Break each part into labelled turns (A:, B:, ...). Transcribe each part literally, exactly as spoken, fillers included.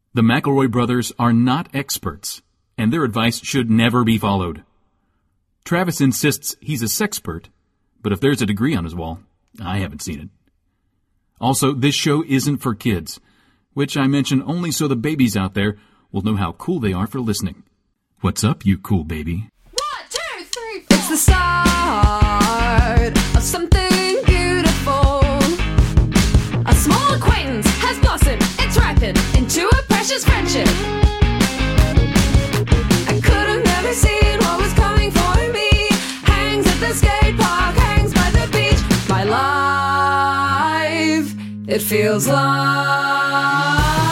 A: The McElroy brothers are not experts, and their advice should never be followed. Travis insists he's a sexpert, but if there's a degree on his wall, I haven't seen it. Also, this show isn't for kids, which I mention only so the babies out there will know how cool they are for listening. What's up, you cool baby?
B: One, two, three, four. It's the start of something beautiful. A small acquaintance has blossomed, it's ripened into a precious friendship. I could have never seen what was coming for me. Hangs at the skate park, hangs by the beach. My life, it feels like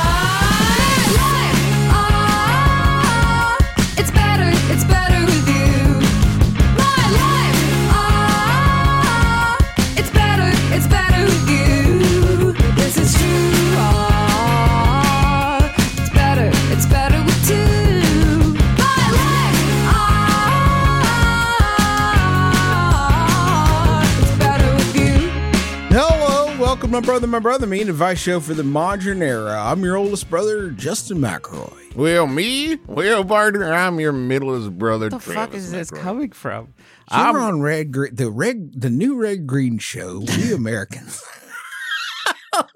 C: Welcome, my brother, my brother, me, an advice show for the modern era. I'm your oldest brother, Justin McElroy.
D: Well, me? Well, partner, I'm your middlest brother,
E: What the
D: Travis
E: fuck is this
D: McElroy.
E: coming from?
C: You're
E: I'm-
C: on Red, Gre- the Red, the new Red Green show. We Americans.
E: What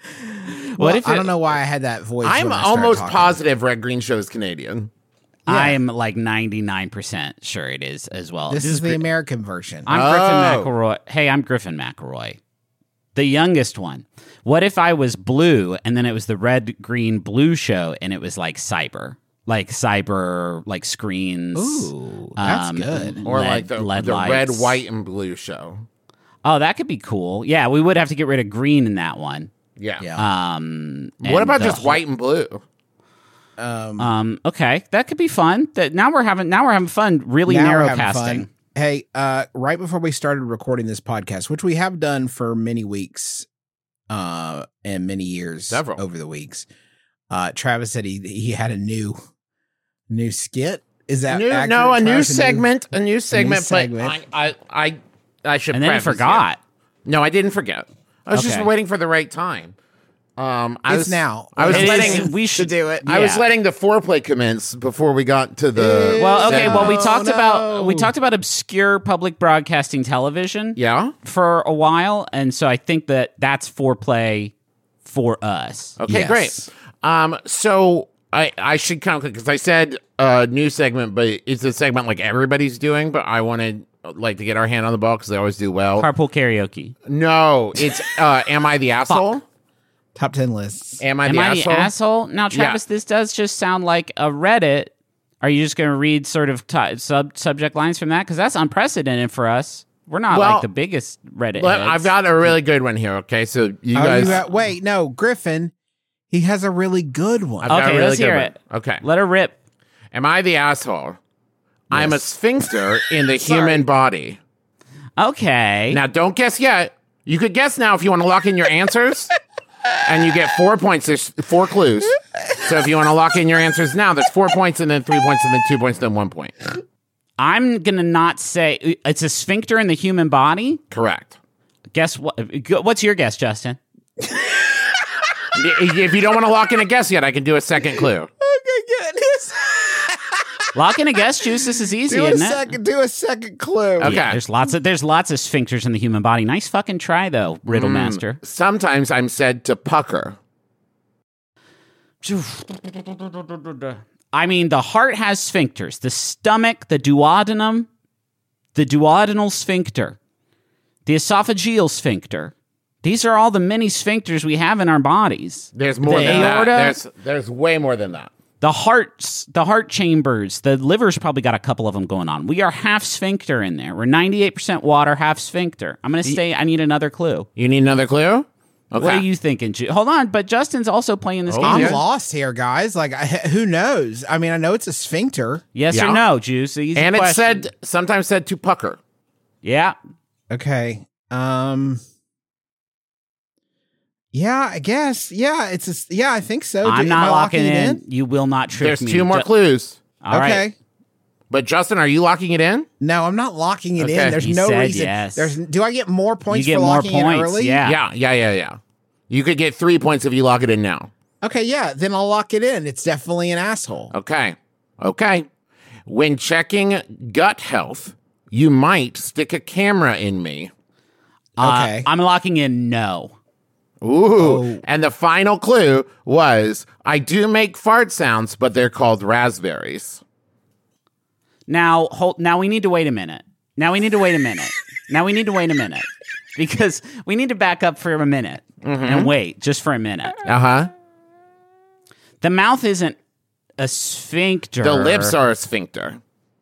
C: Well,
E: if
C: I
E: it-
C: don't know why I had that voice.
D: I'm
C: when I started
D: almost
C: talking.
D: positive Red Green Show is Canadian.
E: I'm like ninety-nine percent sure it is as well.
C: This, is the
E: Gri-
C: American version.
E: I'm
D: Oh.
E: Griffin McElroy. Hey, I'm Griffin McElroy, the youngest one. What if I was blue and then it was the red, green, blue show and it was like cyber, like cyber, like screens.
C: Ooh, that's
E: um,
C: good.
D: Or
E: L E D
D: like the,
E: L E D
D: the red,
E: lights.
D: white, and blue show.
E: Oh, that could be cool. Yeah, we would have to get rid of green in that one.
D: Yeah.
C: Yeah.
E: Um,
D: What
E: and
D: about
E: the
D: just
E: whole-
D: white and blue?
C: Um,
E: Um, okay, that could be fun. That now we're having now we're having fun. Really
C: now we're
E: narrow
C: having
E: casting.
C: fun. Hey, uh, right before we started recording this podcast, which we have done for many weeks, uh, and many years,
D: Several.
C: over the weeks, uh, Travis said he he had a new new skit. Is that
D: New,
C: accurate,
D: no, a new
C: Travis?
D: segment. A new segment.
C: segment.
D: But I, I, I, I should.
E: And then he
D: preface
E: forgot.
D: here. No, I didn't forget. I was just
E: Okay.
D: waiting for the right time. Um, I
C: It's
D: was
C: now.
D: I was
E: It is-
D: letting.
E: we should
C: do it.
D: I was
E: yeah.
D: letting the foreplay commence before we got to the.
E: Well, okay.
D: segment.
E: Well, we
C: Oh,
E: talked
C: no.
E: about we talked about obscure public broadcasting television
D: Yeah.
E: for a while, and so I think that that's foreplay for us.
D: Okay,
C: Yes.
D: great. Um, so I I should count because I said uh new segment, but it's a segment like everybody's doing. But I wanted like to get our hand on the ball because they always do well.
E: Carpool karaoke.
D: No, it's uh, am I the asshole?
C: Top ten lists.
D: Am I
E: Am
D: the
E: I
D: asshole?
E: the asshole? Now, Travis, this does just sound like a Reddit. Are you just going to read sort of t- sub subject lines from that? Because that's unprecedented for us. We're not
D: Well,
E: like the biggest Reddit.
D: But
E: heads.
D: I've got a really good one here. Okay, so you
C: Oh,
D: guys.
C: you got- wait, no, Griffin. He has a really good one.
D: I've got a
E: Okay,
D: really
E: let's
D: good
E: hear
D: one.
E: it.
D: Okay,
E: Let her rip.
D: am I the asshole? I'm a sphincter in the human body.
E: Okay.
D: Now, don't guess yet. You could guess now if you want to lock in your answers. And you get four points. There's four clues. So if you want to lock in your answers now, there's four points and then three points and then two points, then one point.
E: I'm going to not say it's a sphincter in the human body.
D: Correct.
E: Guess what? What's your guess, Justin?
D: If you don't want to lock in a guess yet, I can do a second clue.
C: Okay, goodness.
E: Lock in a guess, Juice. This is easy,
C: Do a
E: isn't it?
C: second. Do a second clue.
D: Okay.
E: Yeah, there's lots of there's lots of sphincters in the human body. Nice fucking try though, Riddle Master.
D: Sometimes I'm said to pucker.
E: I mean, the heart has sphincters. The stomach, the duodenum, the duodenal sphincter, the esophageal sphincter. These are all the many sphincters we have in our bodies.
D: There's more
E: The
D: than
E: aorta?
D: that. There's, there's way more than that.
E: The hearts, the heart chambers, the liver's probably got a couple of them going on. We are half sphincter in there. We're ninety-eight percent water, half sphincter. I'm going to stay. I need another clue.
D: You need another clue? Okay.
E: What are you thinking? Ju- Hold on, but Justin's also playing this
D: Oh,
E: game.
C: I'm
D: yeah.
C: lost here, guys. Like, I, who knows? I mean, I know it's a sphincter.
E: Yes
D: Yeah.
E: or no, Juice? Easy
D: And it
E: question.
D: said, sometimes said to pucker.
E: yeah.
C: Okay. Um. Yeah, I guess. Yeah, it's a, yeah, I think so.
E: I'm
C: Am
E: not
C: I
E: locking it in. You will not trick
D: There's
E: me.
D: two more
E: Ju-
D: clues.
E: All right.
C: Okay.
D: But Justin, are you locking it in?
C: No, I'm not locking it
D: Okay.
C: in. There's
E: He
C: no
E: said
C: reason.
E: yes.
C: There's. Do I get more points
E: You get
C: for
E: more
C: locking
E: points,
C: it early?
E: yeah.
D: Yeah, yeah, yeah, yeah. You could get three points if you lock it in now.
C: Okay, yeah, then I'll lock it in. It's definitely an asshole.
D: Okay. Okay. When checking gut health, you might stick a camera in me.
C: Okay.
E: Uh, I'm locking in no.
D: Ooh. And the final clue was I do make fart sounds, but they're called raspberries.
E: Now, hold, now we need to wait a minute. Now we need to wait a minute. Now we need to wait a minute. Because we need to back up for a minute
D: Mm-hmm.
E: and wait just for a minute.
D: Uh-huh.
E: The mouth isn't a sphincter.
D: The lips are a sphincter.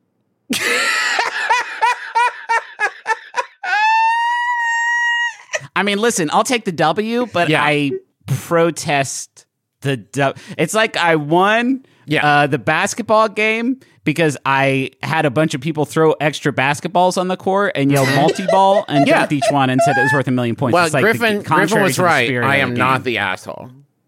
E: I mean, listen, I'll take the W, but
D: Yeah.
E: I protest the W. It's like I won
D: Yeah.
E: uh, the basketball game because I had a bunch of people throw extra basketballs on the court and yell multi-ball and
D: Yeah.
E: dunked each one and said it was worth a million points.
D: Well,
E: It's like the
D: Griffin,
E: contrary
D: Griffin was
E: to the
D: right.
E: spirit
D: I
E: of
D: am
E: the
D: not
E: game.
D: the asshole.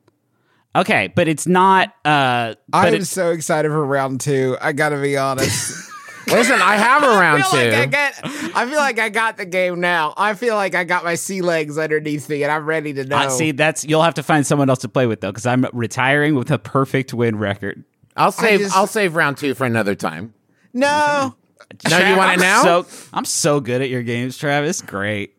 E: Okay, but it's not. Uh, but
C: I'm
E: it-
C: so excited for round two. I gotta be honest.
D: Listen, I have a round
C: I feel
D: two.
C: like I get. I feel like I got the game now. I feel like I got my sea legs underneath me, and I'm ready to know.
E: uh, see, that's you'll have to find someone else to play with though, because I'm retiring with a perfect win record.
D: I'll save.
C: just-
D: I'll save round two for another time.
C: No.
D: No, you want it
E: I'm
D: now?
E: So, I'm so good at your games, Travis. Great.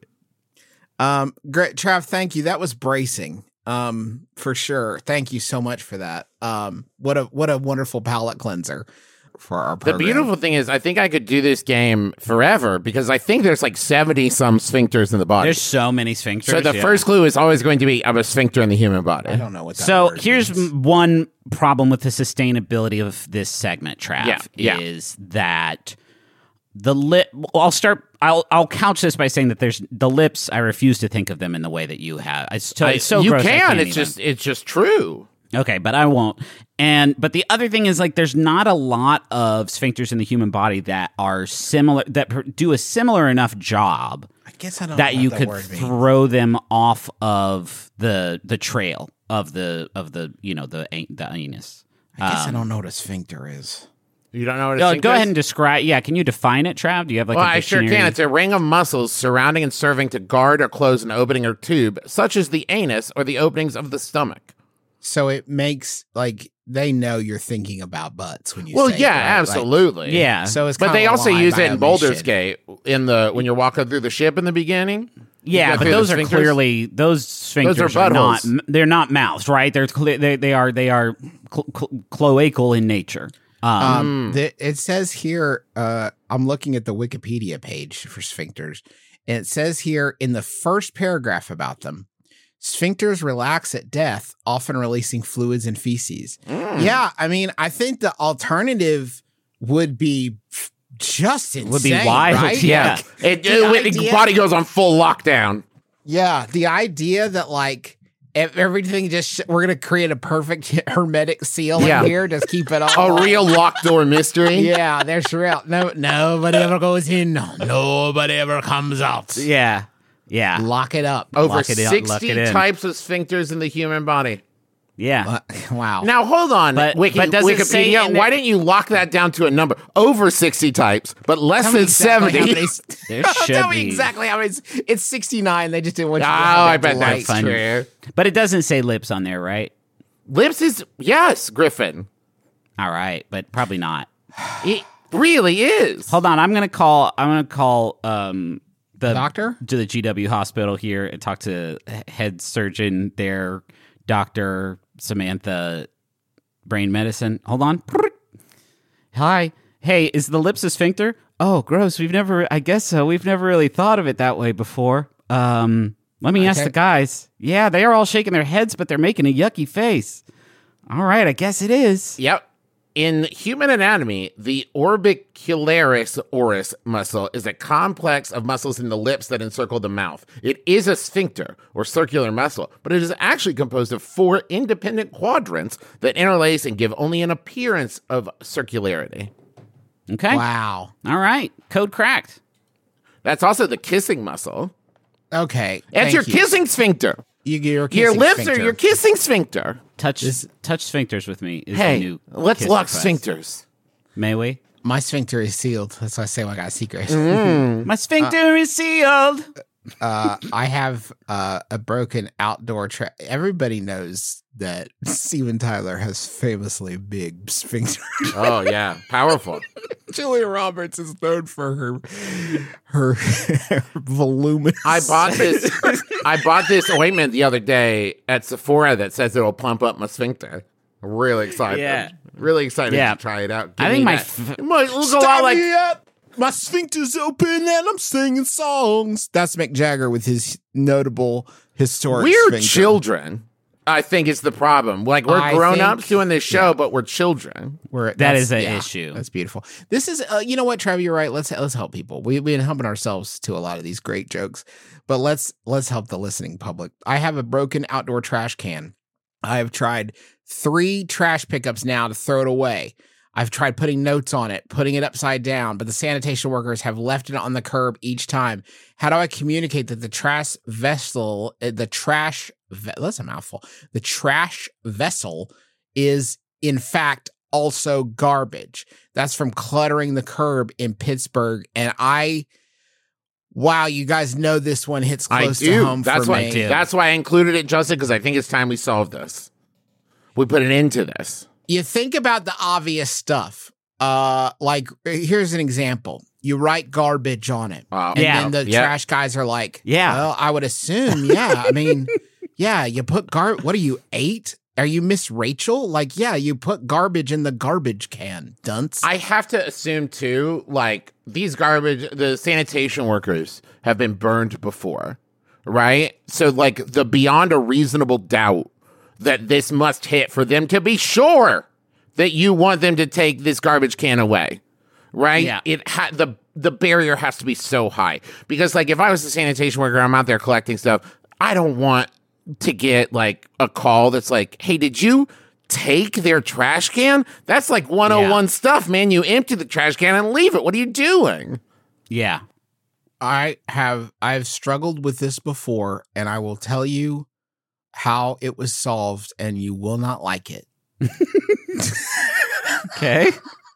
C: Um, great, Trav. Thank you. That was bracing. Um, for sure. Thank you so much for that. Um, what a what a wonderful palate cleanser for our
D: The
C: program.
D: beautiful thing is, I think I could do this game forever because I think there's like seventy some sphincters in the body.
E: There's so many sphincters.
D: so the
E: yeah.
D: first clue is always going to be I'm a sphincter in the human body.
C: I don't know what. That
E: So
C: word
E: here's
C: means.
E: m- one problem with the sustainability of this segment, Trav,
D: Yeah, yeah.
E: is that the lip. I'll start. I'll I'll couch this by saying that there's the lips. I refuse to think of them in the way that you have. It's, so, it's so
D: you
E: gross, I
D: can.
E: can't
D: It's
E: even.
D: just. It's just true.
E: Okay, but I won't. And but the other thing is like there's not a lot of sphincters in the human body that are similar that pr- do a similar enough job
C: I guess I don't
E: that
C: know
E: you
C: what
E: could
C: word means.
E: throw them off of the the trail of the of the you know the an- the anus.
C: I guess I don't know what a sphincter is.
D: You don't know what a
E: Uh,
D: sphincter
E: go
D: is?
E: ahead and describe. Yeah, can you define it, Trav? Do you have like
D: Well,
E: a
D: I sure
E: dictionary?
D: can. It's a ring of muscles surrounding and serving to guard or close an opening or tube, such as the anus or the openings of the stomach.
C: So it makes like they know you're thinking about butts when you.
D: Well,
C: say
D: yeah,
C: it, right? Like,
D: absolutely.
E: Yeah.
C: so it's
D: But
C: kinda
D: they also
C: lie
D: use
C: by
D: it in
C: omission.
D: Baldur's Gate in the when you're walking through the ship in the beginning.
E: Yeah,
D: go
E: but
D: through the
E: those are
D: sphincters?
E: clearly those sphincters
D: Those are
E: not
D: buttholes.
E: they're not mouths, right? They're cle they they are they are cl- cl- cloacal in nature. Um,
C: Um, the, it says here, uh, I'm looking at the Wikipedia page for sphincters, and it says here in the first paragraph about them, sphincters relax at death, often releasing fluids and feces.
D: Mm.
C: Yeah, I mean, I think the alternative would be f- just insane.
E: Would be wild,
C: right?
E: yeah.
D: It,
C: The
D: it- the
C: idea-
D: body goes on full lockdown.
C: Yeah, the idea that like ev- everything just sh- we're gonna create a perfect hermetic seal
D: Yeah.
C: in here, just keep it all
D: A real locked door mystery.
C: Yeah, there's real. No, nobody ever goes in. Nobody ever comes out.
E: yeah, yeah,
C: Lock it up.
D: Over
E: Lock it in, lock
D: sixty
E: it in.
D: types of sphincters in the human body.
E: yeah.
C: Uh, wow.
D: Now, hold on,
E: But-
D: Wiki,
E: but does it say
D: Wikipedia.
E: in
D: Why
E: the-
D: didn't you lock that down to a number? Over sixty types, but less
C: Tell me
D: than
C: exactly how
D: seventy.
C: many-
E: There
C: Tell
E: should
C: me
E: be.
C: exactly how many. It's, it's sixty-nine. They just didn't want
D: Oh,
C: you to have
D: I
C: that
D: bet
C: delight.
D: that's
E: Fun.
D: true.
E: But it doesn't say lips on there, right?
D: Lips is, yes, Griffin.
E: All right, but probably not.
D: It really is.
E: Hold on, I'm gonna call. I'm gonna call um the
C: Doctor?
E: to the G W hospital here and talk to h- head surgeon there, Doctor Samantha, brain medicine. Hold on. Hi. Hey, is the lips a sphincter? Oh, gross. We've never. I guess so. We've never really thought of it that way before. Um, let me ask
C: Okay.
E: the guys. Yeah, they are all shaking their heads, but they're making a yucky face. All right, I guess it is.
D: Yep. In human anatomy, the orbicularis oris muscle is a complex of muscles in the lips that encircle the mouth. It is a sphincter or circular muscle, but it is actually composed of four independent quadrants that interlace and give only an appearance of circularity.
E: Okay.
C: Wow.
E: All right. Code cracked.
D: That's also the kissing muscle.
C: Okay.
D: That's
C: thank
D: your
C: you.
D: kissing sphincter.
C: You, your
D: Your
C: kissing
D: lips
C: sphincter.
D: are your kissing sphincter.
E: Touch touch sphincters with me is the
D: Hey,
E: new
D: let's
E: kiss
D: lock
E: request.
D: sphincters.
E: May we?
C: My sphincter is sealed. That's why I say I got a secret.
E: My sphincter is sealed.
C: uh, I have uh, a broken outdoor trash. Everybody knows that Steven Tyler has famously big sphincter.
D: Oh yeah, powerful.
C: Julia Roberts is known for her her, voluminous.
D: I bought this. I bought this ointment the other day at Sephora that says it'll plump up my sphincter. I'm really excited.
E: Yeah.
D: Really excited
E: Yeah.
D: to try it out. Give
E: I think
D: me
E: my
D: that.
E: f-
D: it might look a
C: Stop
D: lot like
C: me up. My sphincter's open and I'm singing songs. That's Mick Jagger with his notable historic
D: we're
C: sphincter.
D: children. I think is the problem. Like we're
C: I
D: grown
C: think-
D: ups doing this show, but we're children.
C: We're,
E: That
C: that's-
E: is an
C: yeah,
E: issue.
C: That's beautiful. This is, uh, you know what, Trav, you're right. Let's let's help people. We, we've been helping ourselves to a lot of these great jokes, but let's let's help the listening public. I have a broken outdoor trash can. I have tried three trash pickups now to throw it away. I've tried putting notes on it, putting it upside down, but the sanitation workers have left it on the curb each time. How do I communicate that the trash vessel, uh, the trash, ve- that's a mouthful, the trash vessel is in fact also garbage? That's from Cluttering the Curb in Pittsburgh. And I, wow, you guys know this one hits
D: I
C: close
D: do.
C: to home
D: that's
C: for
D: why.
C: me.
D: That's why I included it, Justin, because I think it's time we solve this. We put an end to this.
C: You think about the obvious stuff. Uh, like here's an example. You write garbage on it.
D: Wow.
C: And
E: Yeah.
C: then the
D: Yeah.
C: trash guys are like,
E: Yeah.
C: well, I would assume, yeah. I mean, yeah, you put gar what are you, eight? Are you Miss Rachel? Like, yeah, you put garbage in the garbage can, dunce.
D: I have to assume too, like these garbage, the sanitation workers have been burned before, right? So like the beyond a reasonable doubt that this must hit for them to be sure that you want them to take this garbage can away, right?
E: Yeah.
D: It ha- the the barrier has to be so high because like if I was a sanitation worker, I'm out there collecting stuff. I don't want to get like a call that's like, "Hey, did you take their trash can?" That's like one oh one
E: Yeah.
D: stuff, man. You empty the trash can and leave it. What are you doing?
E: Yeah.
C: I have I've struggled with this before, and I will tell you how it was solved, and you will not like it.
E: Okay.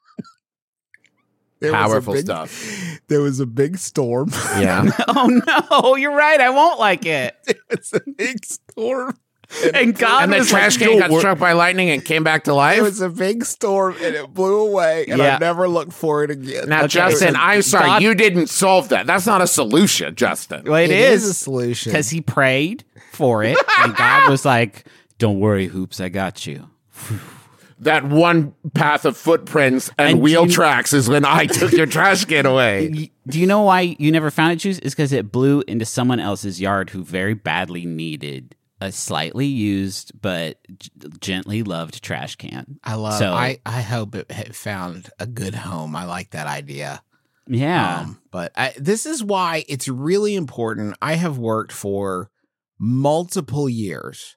C: There was a
D: Powerful
C: big-
D: stuff.
C: There was a big storm.
D: Yeah.
E: Oh no, you're right. I won't like it.
C: It's a big storm.
E: And God
D: And the
E: was
D: trash
E: like,
D: can got
E: "Yo,
D: struck by lightning and came back to
C: It
D: life.
C: was a big storm and it blew away, and
E: Yeah.
C: I never looked for it again.
D: Now,
E: Okay,
D: Justin,
E: so
D: I'm sorry,
E: God-
D: you didn't solve that. That's not a solution, Justin.
E: Well, it
C: It
E: is
C: is a solution.
E: because he prayed for it, and God was like, "Don't worry, Hoops, I got you."
D: That one path of footprints and,
E: And
D: wheel
E: you-
D: tracks is when I took your trash can away.
E: Y- Do you know why you never found it, Juice? It's because it blew into someone else's yard who very badly needed a slightly used but g- gently loved trash can.
C: I love.
E: So-
C: I I hope it had found a good home. I like that idea.
E: Yeah.
C: Um, but I, this is why it's really important. I have worked for multiple years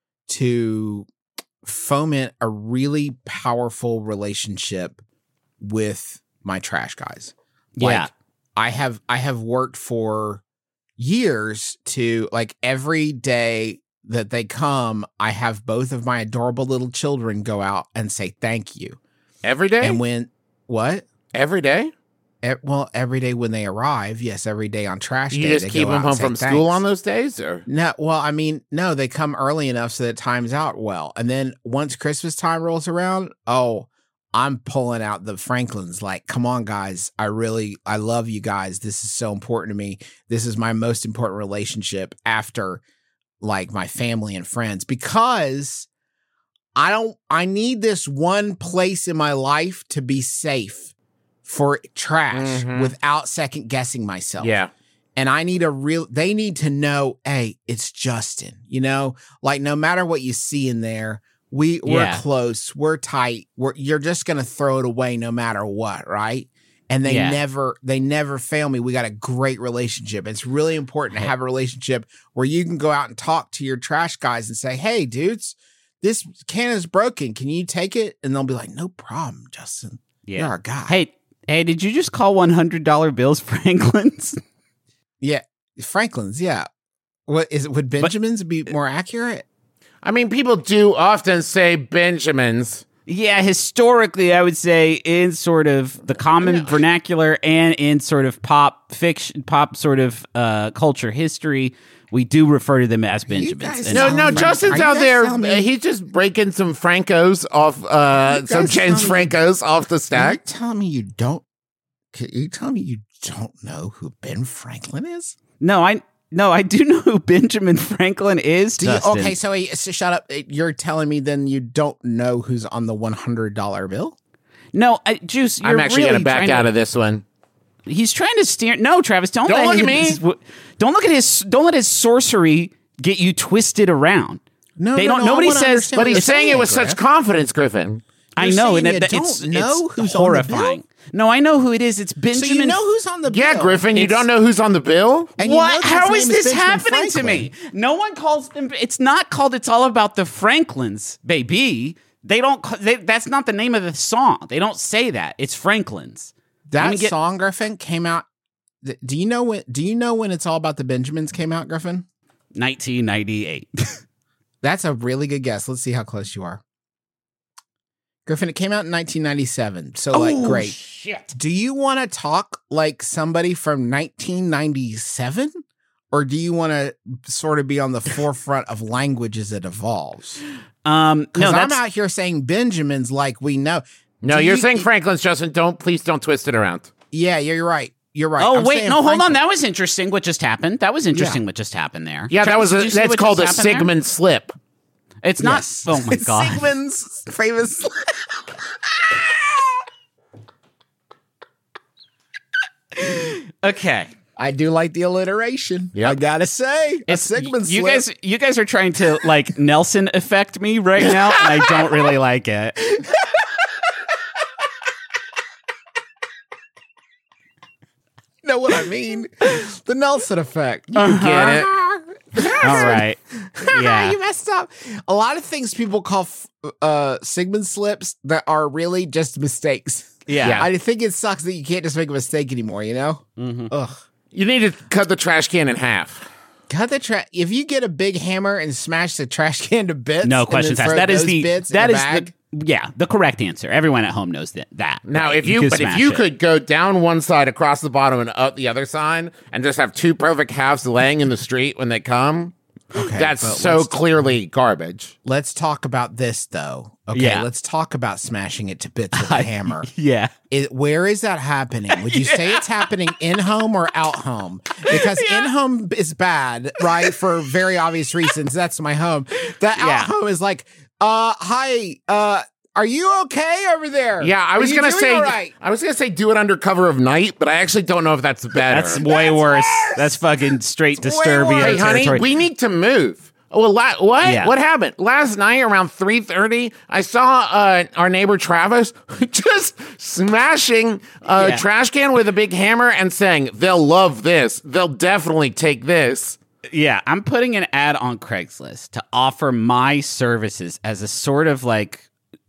C: to foment a really powerful relationship with my trash guys.
E: Yeah.
C: Like, I have I have worked for years to like every day that they come, I have both of my adorable little children go out and say thank you.
D: Every day?
C: And when what?
D: Every day?
C: E- well, every day when they arrive, yes, every day on trash
D: You
C: day.
D: just
C: they
D: keep
C: go
D: them
C: out and
D: home
C: say
D: from school
C: thanks.
D: on those days? Or
C: No, well, I mean, no, they come early enough so that it times out well. And then once Christmas time rolls around, oh, I'm pulling out the Franklins like, come on, guys. I really, I love you guys. This is so important to me. This is my most important relationship after like my family and friends because I don't, I need this one place in my life to be safe for trash
D: Mhm.
C: without second guessing myself.
D: yeah.
C: And I need a real, they need to know, hey, it's Justin, you know, like no matter what you see in there, we we're
E: Yeah.
C: close, we're tight, we're, you're just going to throw it away no matter what. Right. And they
E: Yeah.
C: never, they never fail me. We got a great relationship. It's really important to have a relationship where you can go out and talk to your trash guys and say, hey dudes, this can is broken. Can you take it? And they'll be like, no problem, Justin. You're
E: Yeah.
C: our guy.
E: Hey, hey, did you just call one hundred dollar bills Franklin's?
C: Yeah. Franklin's. Yeah. What is it? Would Benjamin's be more accurate?
D: I mean, people do often say Benjamins,
E: Yeah, historically, I would say in sort of the common vernacular and in sort of pop fiction, pop sort of uh, culture history, we do refer to them as Benjamins.
C: guys
E: And-
D: No,
C: Um,
D: no,
C: are
D: Justin's
C: you
D: out
C: guys
D: there.
C: telling me-
D: uh, he's just breaking some Francos off, uh,
C: You
D: some
C: guys
D: James
C: telling me-
D: Francos off the
C: Are you
D: stack.
C: telling me you don't? Are you telling me you don't know who Ben Franklin is?
E: no, I no, I do know who Benjamin Franklin is.
C: Do you,
E: Dustin.
C: okay, so, he- so shut up. You're telling me then you don't know who's on the one hundred dollar bill?
E: No, I, Juice, you're
D: I'm actually
E: really
D: going to back
E: trying
D: out
E: to,
D: of this one.
E: He's trying to steer. No, Travis, don't,
D: Don't
E: let
D: look at
E: his-
D: me.
E: Don't look at his. Don't let his sorcery get you twisted around.
C: No,
E: They
C: no,
E: don't-
C: no, I
E: nobody
C: wanna
E: says-
C: understand
D: But
C: what
D: he's
C: you're
D: saying it with
C: Griff.
D: such confidence, Griffin.
E: I
C: You're
E: know,
C: saying
E: and
C: you
E: it,
C: don't
E: it's,
C: know
E: it's
C: who's on the
E: horrifying. No, I know who it is. It's
C: So
E: Benjamin.
C: you know who's on the bill?
D: Yeah, Griffin, you
E: It's-
D: don't know who's on the bill?
C: And you know
E: What?
C: that
E: How
C: his
E: is
C: name
E: this
C: Benjamin
E: happening to me? No one calls them. It's not called. It's all about the Franklins, baby. They don't. ca- They, that's not the name of the song. They don't say that. It's Franklin's. Let
C: That
E: me get-
C: song, Griffin, came out. th- Do you know when? Do you know when it's all about the Benjamins came out, Griffin?
E: nineteen ninety-eight.
C: That's a really good guess. Let's see how close you are. Griffin, it came out in nineteen ninety-seven. So, like, great.
E: Shit.
C: Do you want to talk like somebody from nineteen ninety-seven? Or do you want to sort of be on the forefront of language as it evolves?
E: Um, no,
C: Because I'm
E: that's
C: out here saying Benjamins like we know.
D: No,
C: Do
D: you're
C: you-
D: saying Franklin's, Justin. Don't, please don't twist it around.
C: Yeah, you're right. You're right.
E: Oh
C: I'm
E: wait,
C: saying
E: no, hold on.
C: Franklin.
E: That was interesting. What just happened? That was interesting.
C: Yeah.
E: What just happened there?
D: Yeah, that
E: Travis,
D: was
E: did
D: a,
E: you see
D: that's
E: what
D: called a
E: just happened there?
D: Sigmund slip.
E: It's not.
C: Yes.
E: Oh my god.
C: Sigmund's famous.
E: Okay.
C: I do like the alliteration.
D: Yep.
C: I gotta say, a
E: It's-
C: Sigmund
E: you
C: slip.
E: guys, you guys are trying to like Nelson affect me right now, and I don't really like it.
C: know what I mean? The Nelson effect. You
E: Uh-huh.
D: Get it?
E: All right. Yeah.
C: you messed up. A lot of things people call f- uh, Sigmund slips that are really just mistakes.
E: Yeah.
D: Yeah.
C: I think it sucks that you can't just make a mistake anymore. You know?
E: Mhm.
C: Ugh.
D: You need to cut the trash can in half.
C: Cut the trash. If you get a big hammer and smash the trash can to bits,
E: No
C: and
E: questions
C: then
E: asked.
C: throw
E: That is
C: those
E: the
C: bits
E: that
C: in
E: is
C: a bag,
E: the yeah the correct answer. Everyone at home knows that. That
D: Now,
E: right?
D: if you,
E: could
D: but if
E: smash
D: you
E: it.
D: could go down one side, across the bottom, and up the other side, and just have two perfect halves laying in the street when they come,
C: Okay,
D: that's
C: but
D: so
C: let's-
D: clearly garbage.
C: Let's talk about this though. Okay,
E: Yeah.
C: let's talk about smashing it to bits with a hammer.
E: yeah.
C: It, where is that happening? Would you say it's happening in home or out home? Because in home is bad, right? For very obvious reasons. That's my home. The out
E: Yeah.
C: home is like, uh, hi, uh, are you okay over there?
D: Yeah, I
C: Are
D: was
C: you
D: gonna
C: doing
D: say,
C: all right?
D: I was gonna say, do it under cover of night, but I actually don't know if that's better.
E: That's way worse. That's fucking straight
C: It's way
E: Disturbia
C: worse.
D: Hey, honey,
E: territory.
D: we need to move. Well, la- what?
E: Yeah.
D: What happened? Last night around three thirty, I saw uh, our neighbor Travis just smashing a
E: Yeah.
D: trash can with a big hammer and saying, they'll love this. They'll definitely take this.
E: Yeah, I'm putting an ad on Craigslist to offer my services as a sort of like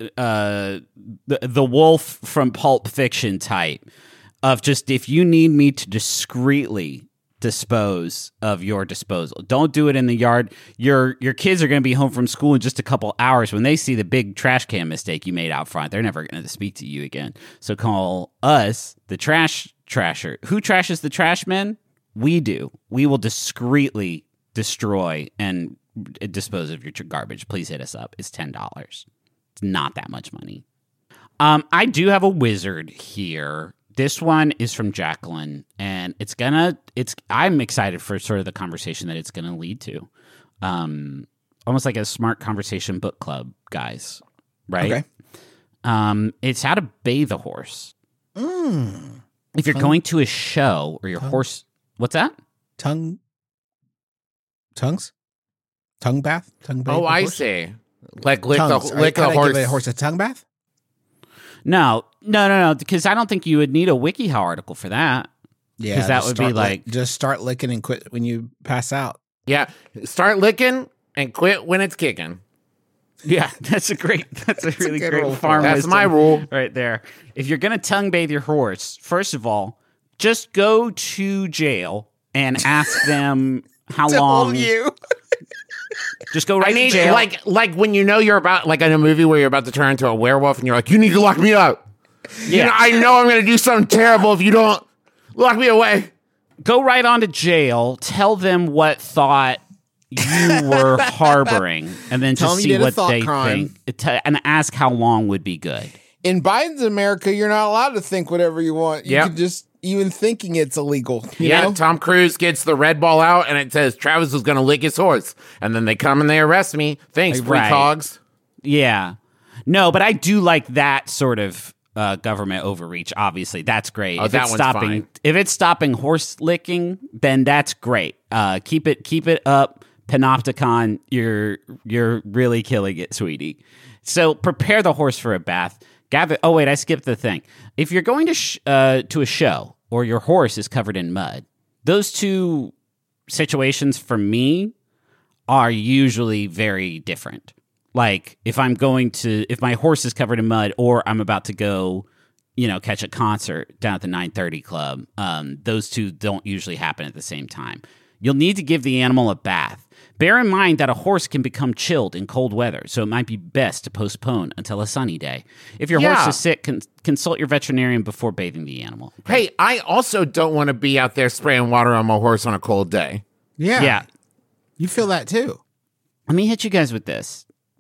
E: uh the, the wolf from Pulp Fiction type of just if you need me to discreetly dispose of your disposal. Don't do it in the yard. Your your kids are going to be home from school in just a couple hours. When they see the big trash can mistake you made out front, they're never going to speak to you again. So call us, the trash trasher. Who trashes the trash men? We do. We will discreetly destroy and dispose of your tr- garbage. Please hit us up. It's ten dollars. It's not that much money. Um, I do have a wizard here. This one is from Jacqueline, and it's gonna. It's. I'm excited for sort of the conversation that it's gonna lead to. Um, almost like a smart conversation book club, guys. Right?
C: Okay.
E: Um, it's how to bathe a horse.
C: Mm.
E: If you're
C: Tongue-
E: going to a show or your
C: tongue-
E: horse, what's that?
C: Tongue, tongues, tongue bath, tongue bath.
D: Oh, I see. Like lick
C: Tongues.
D: the,
C: Are-
D: lick
C: can
D: a
C: I
D: horse.
C: give a horse a tongue bath?
E: No, no, no, no. Because I don't think you would need a WikiHow article for that.
C: Yeah,
E: 'Cause that
C: just
E: would be
C: start lick-
E: like-
C: just start licking and quit when you pass out.
D: Yeah. Start licking and quit when it's kicking.
E: Yeah, that's a great. That's a really
C: good
E: great
C: rule for
E: farm.
D: That's
E: wisdom
D: my rule.
E: right there. If you're gonna tongue bathe your horse, first of all, just go to jail and ask them how long.
C: you.
E: Just go right
D: I need
E: to jail.
D: like like when you know you're about like in a movie where you're about to turn into a werewolf and you're like, you need to lock me up.
E: yeah.
D: You know, I know I'm gonna do something terrible if you don't lock me away.
E: Go right on to jail. Tell them what thought you were harboring, and then
C: Tell
E: just
C: them you
E: see
C: did a
E: what
C: thought
E: they
C: crime.
E: think, T- and ask how long would be good.
C: In Biden's America, you're not allowed to think whatever you want. You
D: Yep.
C: can just even thinking it's illegal. You
D: Yeah,
C: know?
D: Tom Cruise gets the red ball out and it says Travis was gonna lick his horse. And then they come and they arrest me. Thanks, free
E: Right.
D: cogs.
E: Yeah, no, but I do like that sort of uh, government overreach. Obviously, that's great.
D: Oh,
E: if
D: that
E: it's
D: one's
E: stopping,
D: fine.
E: if it's stopping horse licking, then that's great. Uh, keep it, keep it up, Panopticon. You're you're really killing it, sweetie. So prepare the horse for a bath. Gather. Oh wait, I skipped the thing. If you're going to sh- uh, to a show or your horse is covered in mud, those two situations for me are usually very different. Like if I'm going to, if my horse is covered in mud, or I'm about to go, you know, catch a concert down at the nine thirty club, um, those two don't usually happen at the same time. You'll need to give the animal a bath. Bear in mind that a horse can become chilled in cold weather, so it might be best to postpone until a sunny day. If your
D: Yeah.
E: horse is sick, con- consult your veterinarian before bathing the animal.
D: Hey, I also don't want to be out there spraying water on my horse on a cold day.
C: Yeah.
E: Yeah.
C: You feel that too.
E: Let me hit you guys with this.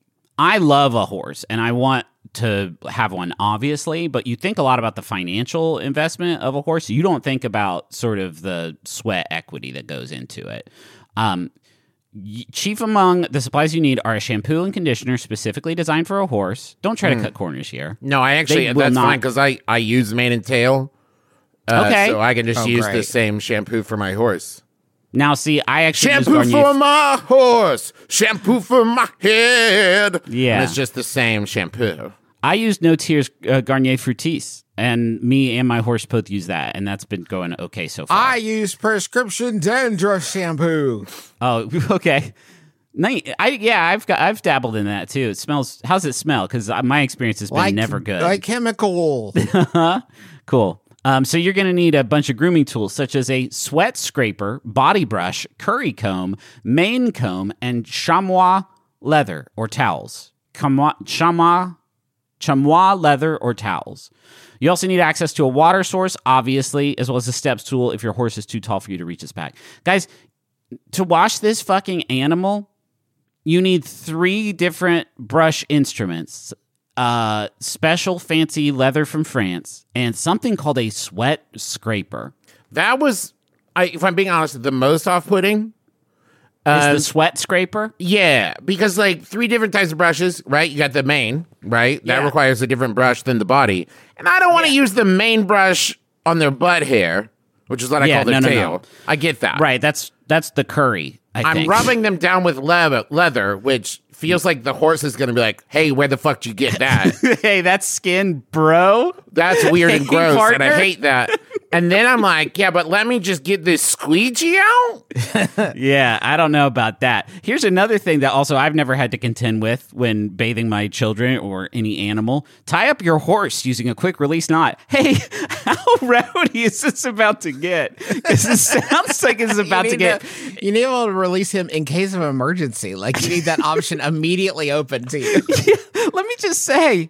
E: I love a horse and I want to have one, obviously, but you think a lot about the financial investment of a horse. You don't think about sort of the sweat equity that goes into it. Um, y- chief among the supplies you need are a shampoo and conditioner specifically designed for a horse. Don't try to cut corners here.
D: No, I actually,
E: They will
D: that's
E: not-
D: fine because I, I use mane and tail. Uh,
E: Okay.
D: So I can just
C: Oh,
D: use the
C: great.
D: same shampoo for my horse.
E: Now, see, I actually use
D: Shampoo
E: Garnier-
D: for my horse, shampoo for my head.
E: Yeah.
D: And it's just the same shampoo.
E: I use No Tears uh, Garnier Fructis, and me and my horse both use that, and that's been going okay so far.
C: I use prescription dandruff shampoo.
E: Oh, okay. Ni- I yeah, I've got I've dabbled in that too. It smells. How's it smell? Because my experience has been
C: Like
E: never good.
C: Like chemical.
E: Cool. Um, so you're going to need a bunch of grooming tools, such as a sweat scraper, body brush, curry comb, mane comb, and chamois leather or towels. Chamois, chamois, chamois leather or towels. You also need access to a water source, obviously, as well as a steps tool if your horse is too tall for you to reach its back. Guys, to wash this fucking animal, you need three different brush instruments, uh, special fancy leather from France, and something called a sweat scraper.
D: That was, I, if I'm being honest, the most off-putting.
E: Is
D: Um,
E: the sweat scraper?
D: Yeah, because like three different types of brushes, right? You got the mane, right? That
E: Yeah.
D: requires a different brush than the body. And I don't want to use the main brush on their butt hair, which is what I
E: Yeah,
D: call their
E: no, no,
D: tail.
E: no.
D: I get that.
E: Right, that's that's the curry, I
D: I'm
E: think.
D: rubbing them down with leather, leather, which feels like the horse is going to be like, hey, where the fuck did you get that?
E: Hey, that's skin, bro.
D: That's weird and
E: Hey,
D: gross, and
E: partner.
D: I hate that. And then I'm like, yeah, but let me just get this squeegee out.
E: Yeah, I don't know about that. Here's another thing that also I've never had to contend with when bathing my children or any animal. Tie up your horse using a quick release knot. Hey, how rowdy is this about to get? Because it sounds like it's about
C: you
E: to
C: need
E: get.
C: to, you need to be able to release him in case of emergency. Like you need that option immediately open to you.
E: Let me just say,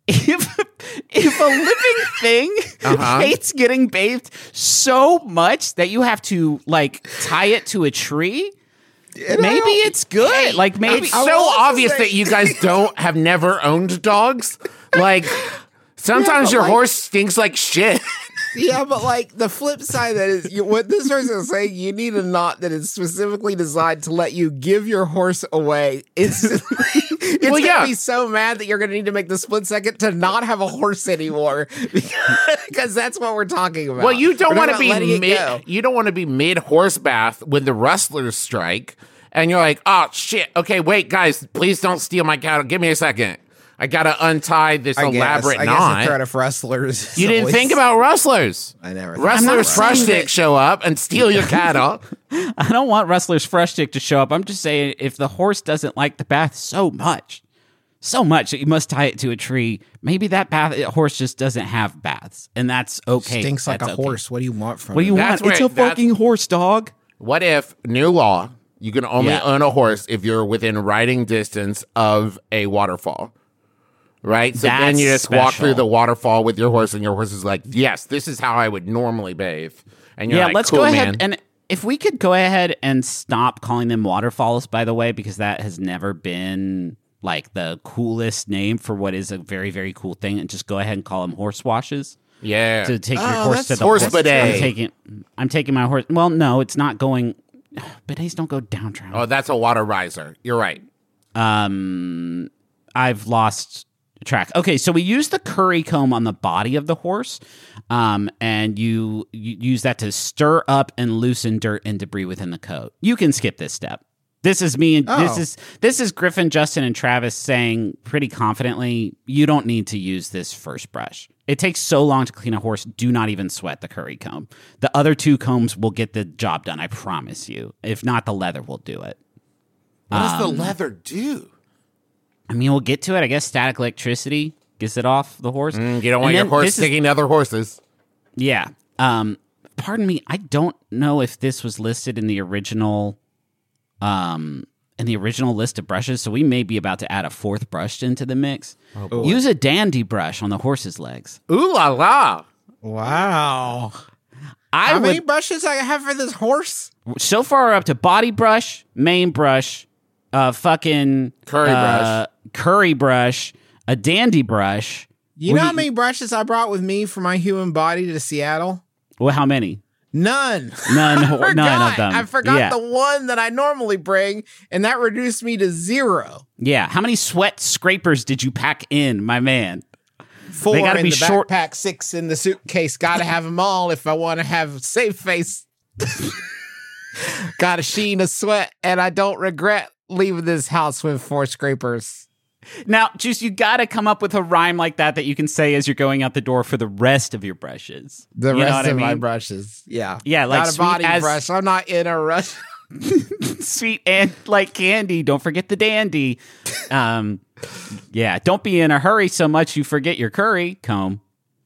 E: if if a living thing
D: Uh-huh.
E: hates getting bathed so much that you have to like tie it to a tree, maybe it's good. like maybe
D: It's
C: I
D: so
C: will also
D: obvious
C: say-
D: that you guys don't have never owned dogs. Like sometimes
C: but
D: your
C: like-
D: horse stinks like shit.
C: Yeah, but like the flip side that is you, what this person is saying, you need a knot that is specifically designed to let you give your horse away. It's it's
D: Well,
C: gonna
D: yeah.
C: be so mad that you're gonna need to make the split second to not have a horse anymore because that's what we're talking about.
D: Well, you don't
C: We're
D: want to
C: talking
D: be
C: about letting it
D: mid.
C: go.
D: You don't want to be mid horse bath when the rustlers strike, and you're like, "Oh shit! Okay, wait, guys, please don't steal my cattle. Give me a second. I gotta untie this
C: I guess,
D: elaborate
C: I guess the
D: knot."
C: threat of rustlers. is
D: You didn't
C: always-
D: think about rustlers.
C: I never. thought
D: Rustlers
C: about
D: fresh
C: that.
D: sticks show up and steal your cattle.
E: I don't want Rustler's Fresh Stick to show up. I'm just saying, if the horse doesn't like the bath so much, so much that you must tie it to a tree, maybe that bath horse just doesn't have baths, and that's okay.
C: Stinks like
E: That's
C: a
E: okay.
C: horse. What do you want from
E: What do you
C: him?
D: That's
E: want? It's
D: where-
E: a
D: that's-
E: fucking horse, dog.
D: What if new law? You can only
E: Yeah.
D: own a horse if you're within riding distance of a waterfall. Right? So then you
E: That's
D: just walk through
E: special.
D: the waterfall with your horse, and your horse is like, yes, this is how I would normally bathe. And you're
E: Yeah,
D: like,
E: let's
D: cool,
E: go
D: man.
E: ahead and if we could go ahead and stop calling them waterfalls, by the way, because that has never been like the coolest name for what is a very, very cool thing, and just go ahead and call them horse washes.
D: Yeah.
E: To take your
C: Oh,
E: horse to
C: that's
E: the
D: horse
E: horse
D: bidet.
E: I'm taking, I'm taking my horse. Well, no, it's not going. Bidets don't go down travel.
D: Oh, that's a water riser. You're right.
E: Um, I've lost track. Okay, so we use the curry comb on the body of the horse, um, and you, you use that to stir up and loosen dirt and debris within the coat. You can skip this step. This is me, and this
C: Oh.
E: is this is Griffin, Justin, and Travis saying pretty confidently, you don't need to use this first brush. It takes so long to clean a horse. Do not even sweat the curry comb. The other two combs will get the job done. I promise you. If not, the leather will do it.
D: What does
E: Um,
D: the leather do?
E: I mean, we'll get to it. I guess static electricity gets it off the horse.
D: Mm, you don't want
E: And
D: your
E: then
D: horse
E: this is-
D: sticking to other horses.
E: Yeah. Um, pardon me. I don't know if this was listed in the original, um, in the original list of brushes. So we may be about to add a fourth brush into the mix. Use a dandy brush on the horse's legs.
D: Ooh la la.
C: Wow.
E: I
C: How
E: would
C: many brushes I have for this horse?
E: so far we're up to body brush, main brush, uh, fucking
D: Curry
E: uh, curry brush, a dandy brush.
C: You
E: We-
C: know how many brushes I brought with me for my human body to Seattle?
E: Well, how many?
C: None.
E: None.
C: I
E: none
C: forgot.
E: of them.
C: I forgot
E: Yeah.
C: the one that I normally bring, and that reduced me to zero.
E: Yeah. How many sweat scrapers did you pack in, my man?
C: Four
E: They gotta
C: in
E: be
C: the
E: short-
C: backpack, six in the suitcase. Got to have them all if I want to have safe face. Got a sheen of sweat, and I don't regret leaving this house with four scrapers.
E: Now, Juice, you got to come up with a rhyme like that that you can say as you're going out the door for the rest of your brushes.
C: The
E: You know
C: rest
E: what I
C: of my
E: mean?
C: brushes, yeah,
E: Yeah, like
C: got a
E: sweet
C: body
E: as-
C: brush. I'm not in a rush.
E: Sweet and like candy. Don't forget the dandy. Um, yeah, don't be in a hurry so much you forget your curry comb.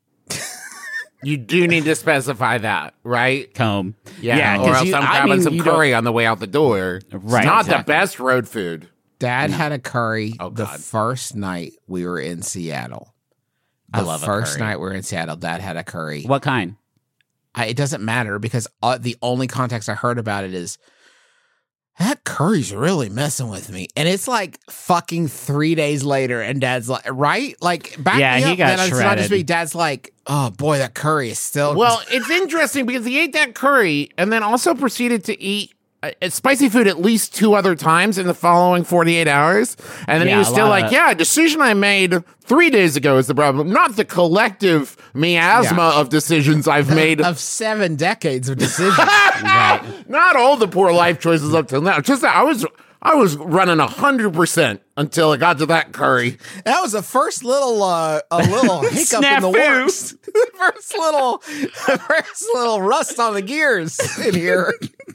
D: You do need to specify that, right?
E: Comb.
D: Yeah, or
E: 'cause
D: else
E: you-
D: I'm
E: I
D: grabbing
E: mean,
D: some
E: you don't-
D: curry on the way out the door.
E: Right,
D: It's not
E: exactly.
D: the best road food.
C: Dad had a curry
D: Oh,
C: the
D: God.
C: first night we were in Seattle.
E: I
C: The
E: love a
C: first
E: curry.
C: night we were in Seattle. Dad had a curry.
E: What kind?
C: I, it doesn't matter because uh, the only context I heard about it is that curry's really messing with me, and it's like fucking three days later, and Dad's like, right, like back
E: Yeah,
C: me
E: he
C: up.
E: got
C: man. It's not just
E: shredded.
C: me. Dad's like, oh boy, that curry is still
D: Well, it's interesting because he ate that curry and then also proceeded to eat uh, spicy food at least two other times in the following forty-eight hours. And then
E: Yeah,
D: he was
E: a
D: still
E: lot
D: like,
E: of-
D: yeah, a decision I made three days ago is the problem, not the collective miasma
C: Yeah.
D: of decisions I've made.
C: of seven decades of decisions.
D: Not all the poor life choices up till now. Just that I was I was running a hundred percent until it got to that curry.
C: That was the first little uh, a little hiccup in the
E: Snafu.
C: works. first little first little rust on the gears in here.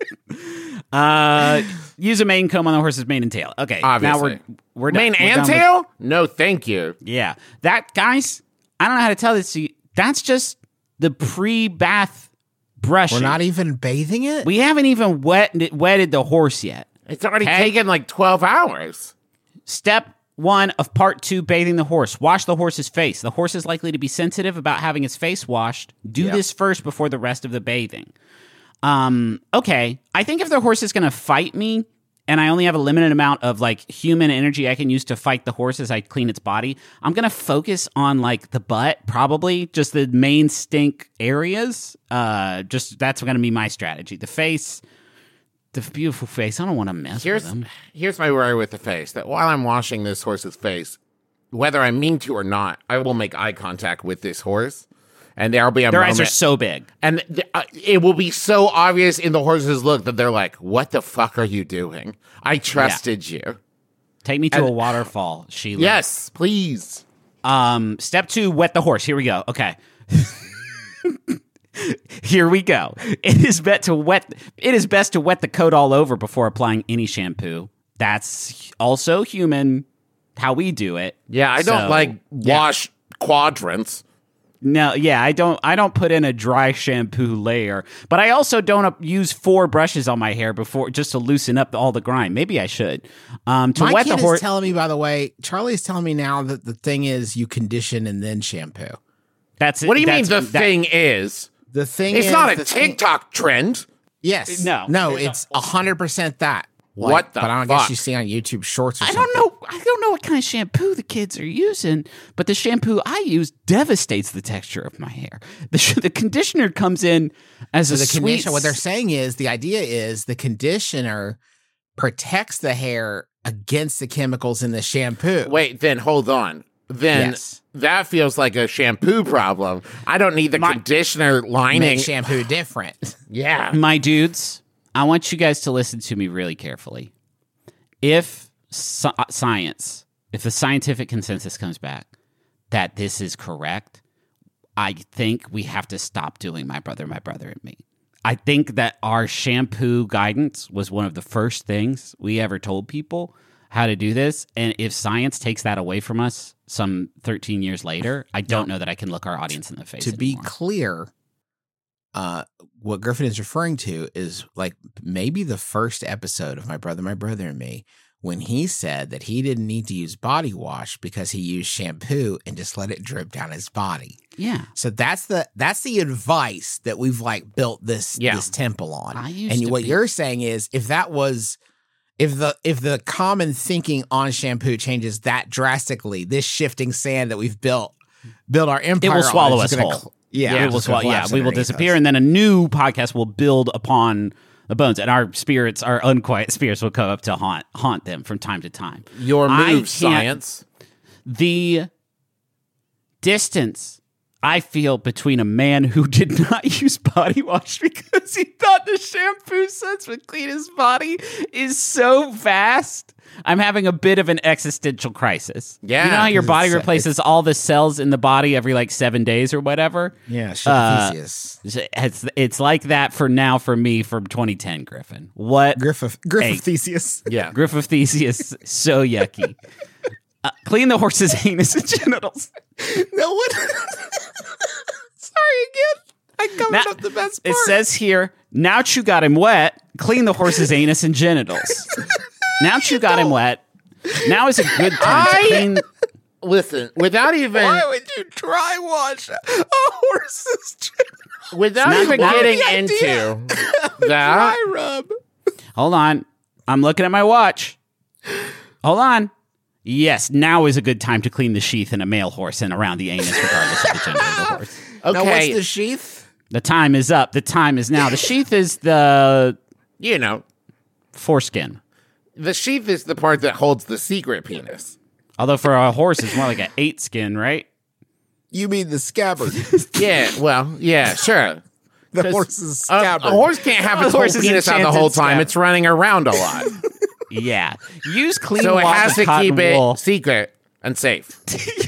E: Uh, use a mane comb on the horse's mane and tail. Okay,
D: Obviously.
E: now we're we're done.
D: Mane
E: We're
D: and
E: done with-
D: tail? No, thank you.
E: Yeah, that guys, I don't know how to tell this to you. That's just the pre-bath brushing.
C: We're not even bathing it.
E: We haven't even wet wetted the horse yet.
D: It's already
E: Okay.
D: taken like twelve hours.
E: Step one of part two, bathing the horse. Wash the horse's face. The horse is likely to be sensitive about having its face washed. Do
C: Yeah.
E: this first before the rest of the bathing. Um, okay. I think if the horse is going to fight me and I only have a limited amount of like human energy I can use to fight the horse as I clean its body, I'm going to focus on like the butt, probably just the main stink areas. Uh, just that's going to be my strategy. The face, the beautiful face. I don't want to mess
D: Here's
E: with them.
D: here's my worry with the face. That while I'm washing this horse's face, whether I mean to or not, I will make eye contact with this horse, and there'll be a
E: Their
D: moment,
E: eyes are so big.
D: and th- uh, it will be so obvious in the horse's look that they're like, "What the fuck are you doing? I trusted you."
E: Take me to
D: And-
E: a waterfall, Sheila.
D: Yes, please.
E: Um, step two, wet the horse. Here we go. Okay. Here we go. It is best to wet. It is best to wet the coat all over before applying any shampoo. That's also human. How we do it.
D: Yeah, I don't
E: So,
D: like wash quadrants.
E: No, yeah, I don't. I don't put in a dry shampoo layer, but I also don't uh, use four brushes on my hair before just to loosen up all the grime. Maybe I should. Um, to
C: My
E: wet
C: kid
E: the horse.
C: is telling me, by the way, Charlie's telling me now that the thing is you condition and then shampoo.
E: That's it.
D: What do you mean
E: that's,
D: the
E: that-
D: thing is?
C: The thing
D: It's
C: is,
D: not a
C: the thing-
D: TikTok trend.
C: Yes.
E: No.
C: No, it's a hundred percent that.
D: What the
C: But I don't
D: fuck?
C: guess you see on YouTube Shorts or
E: I
C: something.
E: don't know. I don't know what kind of shampoo the kids are using, but the shampoo I use devastates the texture of my hair. The sh- the conditioner comes in as
C: So
E: a
C: the
E: sweet.
C: conditioner, what they're saying is, the idea is the conditioner protects the hair against the chemicals in the shampoo.
D: Wait, then hold on. Then
C: Yes.
D: that feels like a shampoo problem. I don't need the
E: My-
D: conditioner lining.
C: Make shampoo different.
D: yeah.
E: My dudes, I want you guys to listen to me really carefully. If sci- science, if the scientific consensus comes back that this is correct, I think we have to stop doing My Brother, My Brother and Me. I think that our shampoo guidance was one of the first things we ever told people how to do this. And if science takes that away from us some thirteen years later, I don't know that I can look our audience in the face
C: To be
E: anymore.
C: clear, uh, what Griffin is referring to is like maybe the first episode of My Brother, My Brother and Me, when he said that he didn't need to use body wash because he used shampoo and just let it drip down his body.
E: Yeah.
C: So that's the that's the advice that we've like built this
D: Yeah.
C: this temple on.
E: I used
C: And
E: to
C: what
E: be-
C: you're saying is if that was if the if the common thinking on shampoo changes that drastically, this shifting sand that we've built built our empire
E: It will
C: on
E: swallow
C: is
E: us
C: gonna
E: whole.
C: cl- yeah,
E: it
C: it's
E: will
C: just gonna
E: swallow. Yeah,
C: collapse
E: we will
C: underneath
E: disappear,
C: us.
E: and then a new podcast will build upon the bones, and our spirits, our unquiet spirits, will come up to haunt haunt them from time to time.
D: Your
E: I
D: move,
E: can't-
D: science.
E: The distance I feel between a man who did not use body wash because he thought the shampoo sense would clean his body is so vast. I'm having a bit of an existential crisis.
D: Yeah,
E: you know how your
C: 'cause
E: body
C: it's-
E: replaces all the cells in the body every like seven days or whatever.
C: Yeah,
E: Uh,
C: Theseus.
E: It's it's like that for now for me from twenty ten, Griffin. What
C: Griffith Griffith
E: Hey.
C: Theseus.
D: Yeah.
E: Griffith Theseus? So yucky. Uh, clean the horse's anus and genitals.
C: No one Sorry again. I covered
E: Now,
C: up the best
E: it
C: part.
E: says here, now that you got him wet, clean the horse's anus and genitals. Now that you got him wet, now is a good time to
D: I-
E: clean.
D: Listen, without even
C: Why would you dry wash a horse's genitals?
D: without
E: not
D: even
E: the
D: getting
C: idea.
D: into that,
C: Dry rub.
E: Hold on. I'm looking at my watch. Hold on. Yes, now is a good time to clean the sheath in a male horse and around the anus, regardless of the gender of the horse.
C: Now what's
D: okay,
C: the sheath?
E: The time is up. The time is now. The sheath is the
D: you know,
E: foreskin.
D: the sheath is the part that holds the secret penis.
E: Although for a horse, it's more like an eight skin, right?
C: You mean the scabbard.
D: Yeah, well, yeah, sure.
C: The
D: 'Cause
C: horse's
D: A,
C: scabbard.
D: a horse can't have
E: A
D: its whole
E: horse's
D: penis out the
E: enchanted
D: whole time.
E: scab.
D: It's running around a lot.
E: Yeah. Use clean
D: So it
E: wads
D: has
E: of
D: to
E: cotton
D: keep it
E: wool.
D: secret and safe.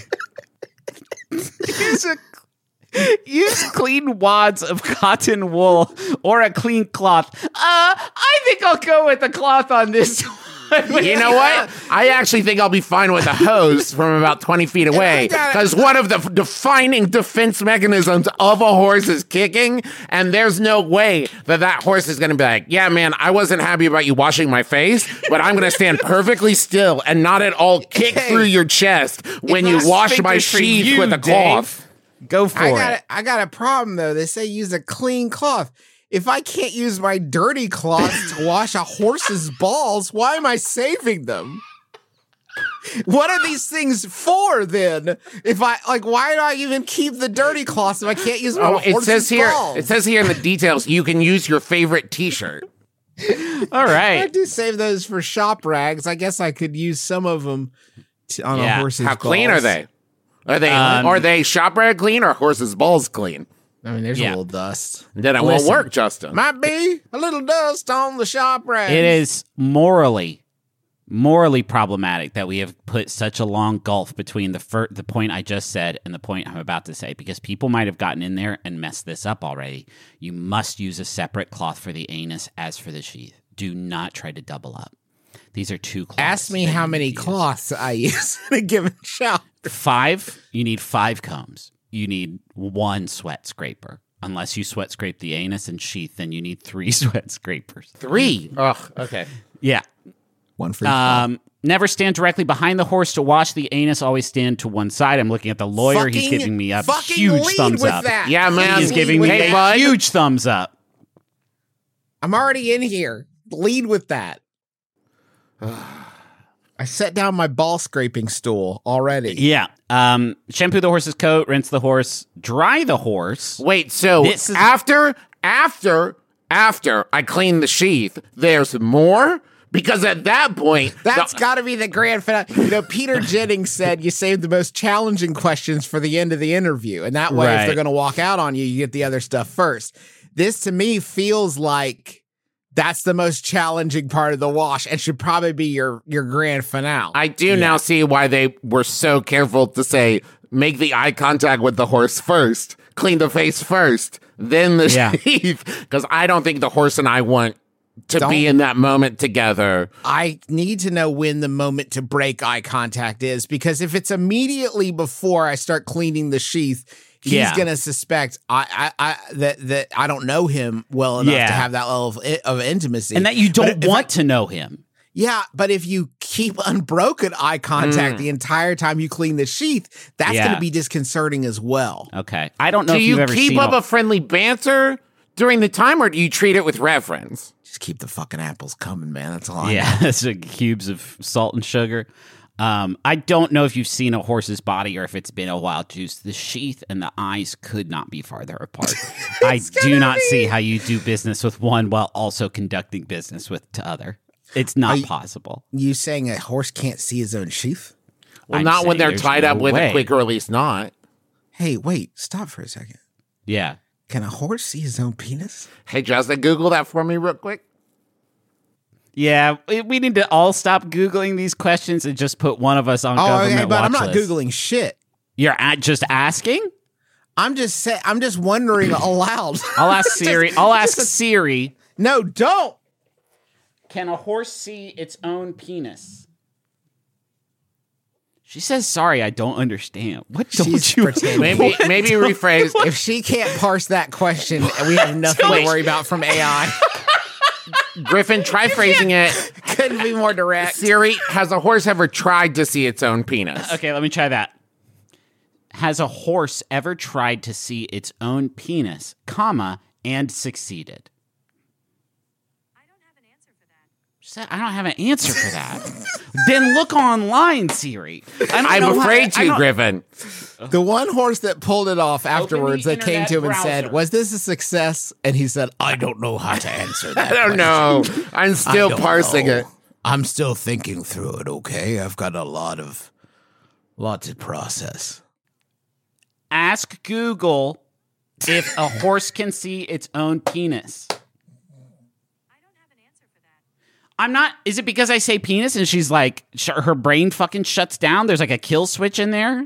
E: Use, a, use clean wads of cotton wool or a clean cloth. Uh, I think I'll go with the cloth on this one.
D: You know what? I actually think I'll be fine with a hose from about twenty feet away because one of the f- defining defense mechanisms of a horse is kicking, and there's no way that that horse is going to be like, yeah, man, I wasn't happy about you washing my face, but I'm going to stand perfectly still and not at all kick
C: Hey,
D: through your chest when you
E: that's
D: wash my
E: fingers for
D: sheath
E: you,
D: with a
E: Dave.
D: cloth.
E: Go for
C: I
E: it.
C: got a, I got a problem though. They say use a clean cloth. If I can't use my dirty cloth to wash a horse's balls, why am I saving them? What are these things for then? If I like, why do I even keep the dirty cloths if I can't use my
D: Oh,
C: horse's
D: it says here.
C: balls?
D: It says here in the details you can use your favorite T-shirt.
E: All
C: I
E: right.
C: do save those for shop rags. I guess I could use some of them to, on
E: Yeah.
C: a horse's.
D: How clean are
C: balls.
D: they? Are they
E: Um,
D: are they shop rag clean or horse's balls clean?
C: I mean, there's
E: Yeah.
C: a little dust.
D: Then it
E: Listen.
D: won't work, Justin.
C: Might be a little dust on the shop rag.
E: It is morally, morally problematic that we have put such a long gulf between the fir- the point I just said and the point I'm about to say, because people might have gotten in there and messed this up already. You must use a separate cloth for the anus as for the sheath. Do not try to double up. These are two cloths.
C: Ask me
E: that
C: how
E: you
C: many
E: use.
C: cloths I use in a given shower.
E: Five. You need five combs. you need one sweat scraper. Unless you sweat scrape the anus and sheath, then you need three sweat scrapers.
D: Three. Ugh. Okay.
E: Yeah.
C: One for each
E: Um, never stand directly behind the horse to wash the anus. Always stand to one side. I'm looking at the lawyer. He's
C: Fucking-
E: giving me a
C: fucking
E: huge
C: lead
E: thumbs
C: with
E: up.
C: that.
D: Yeah, man.
E: He's
C: Lead
E: giving
C: with
E: me
D: Hey,
E: a
D: bud.
E: huge thumbs up.
C: I'm already in here. Lead with that. I set down my ball scraping stool already.
E: Yeah. Um, shampoo the horse's coat, rinse the horse, dry the horse.
D: Wait, so
E: This is-
D: after, after, after I clean the sheath, there's more? Because at that point,
C: That's
D: the-
C: got to be the grand finale. You know, Peter Jennings said you saved the most challenging questions for the end of the interview. And that way, if
E: Right.
C: they're going to walk out on you, you get the other stuff first. This to me feels like that's the most challenging part of the wash and should probably be your, your grand finale.
D: I do now see why they were so careful to say, make the eye contact with the horse first, clean the face first, then the
E: Yeah.
D: sheath. Because I don't think the horse and I want to
C: Don't-
D: be in that moment together.
C: I need to know when the moment to break eye contact is, because if it's immediately before I start cleaning the sheath, he's
E: Yeah.
C: gonna suspect I, I, I that that I don't know him well enough
E: Yeah.
C: to have that level of, of intimacy,
E: And that you
C: But
E: don't
C: if
E: want
C: I-
E: to know him.
C: yeah, but if you keep unbroken eye contact
D: Mm.
C: the entire time you clean the sheath, that's
E: Yeah.
C: gonna be disconcerting as well.
E: Okay. I don't know
D: Do
E: if
D: you
E: you've ever
D: keep
E: seen
D: up
E: a-
D: a friendly banter during the time, or do you treat it with reverence?
C: Just keep the fucking apples coming, man. That's all. I
E: Yeah,
C: know.
E: it's like cubes of salt and sugar. Um, I don't know if you've seen a horse's body or if it's been a while, Juice. The sheath and the eyes could not be farther apart. I do not see how you do business with one while also conducting business with the other. It's not
C: you-
E: possible.
C: You saying a horse can't see his own sheath?
D: Well,
E: I'm
D: not when
E: saying
D: they're
E: there's
D: tied
E: no
D: up with
E: way.
D: a quick release knot.
C: Hey, wait, stop for a second.
E: Yeah.
C: Can a horse see his own penis?
D: Hey, Justin, Google that for me real quick.
E: Yeah, we we need to all stop Googling these questions and just put one of us on
C: Oh,
E: government
C: okay, but
E: watch
C: I'm not
E: list.
C: Googling shit.
E: You're at just asking?
C: I'm just say I'm just wondering aloud.
E: I'll ask Siri.
C: Just-
E: I'll ask
C: just a-
E: Siri.
C: No, don't.
E: Can a horse see its own penis? She says, "Sorry, I don't understand." What don't
C: She's
E: you?
C: pretending.
D: Maybe,
E: What
D: maybe
E: don't-
D: rephrase.
C: If she can't parse that question, we have nothing to
D: Wait.
C: worry about from A I.
D: Griffin, try phrasing it.
C: Couldn't be more direct.
D: Siri, has a horse ever tried to see its own penis?
E: Okay, let me try that. Has a horse ever tried to see its own penis, comma, and succeeded? She said, I don't have an answer for that. Then look online, Siri. I don't
D: I'm
E: know how-
D: afraid
E: I
D: to,
E: don't-
D: Griffin.
C: The one horse that pulled it off afterwards that came
E: internet
C: to him and
E: browser.
C: said, "Was this a success?" And he said, "I don't know how to answer that.
D: I don't know. I'm
C: I
D: still
C: don't
D: parsing
C: know.
D: it.
C: I'm still thinking through it. Okay, I've got a lot of, lot to process."
E: Ask Google if a horse can see its own penis. I'm not. Is it because I say penis and she's like, sh- her brain fucking shuts down? There's like a kill switch in there?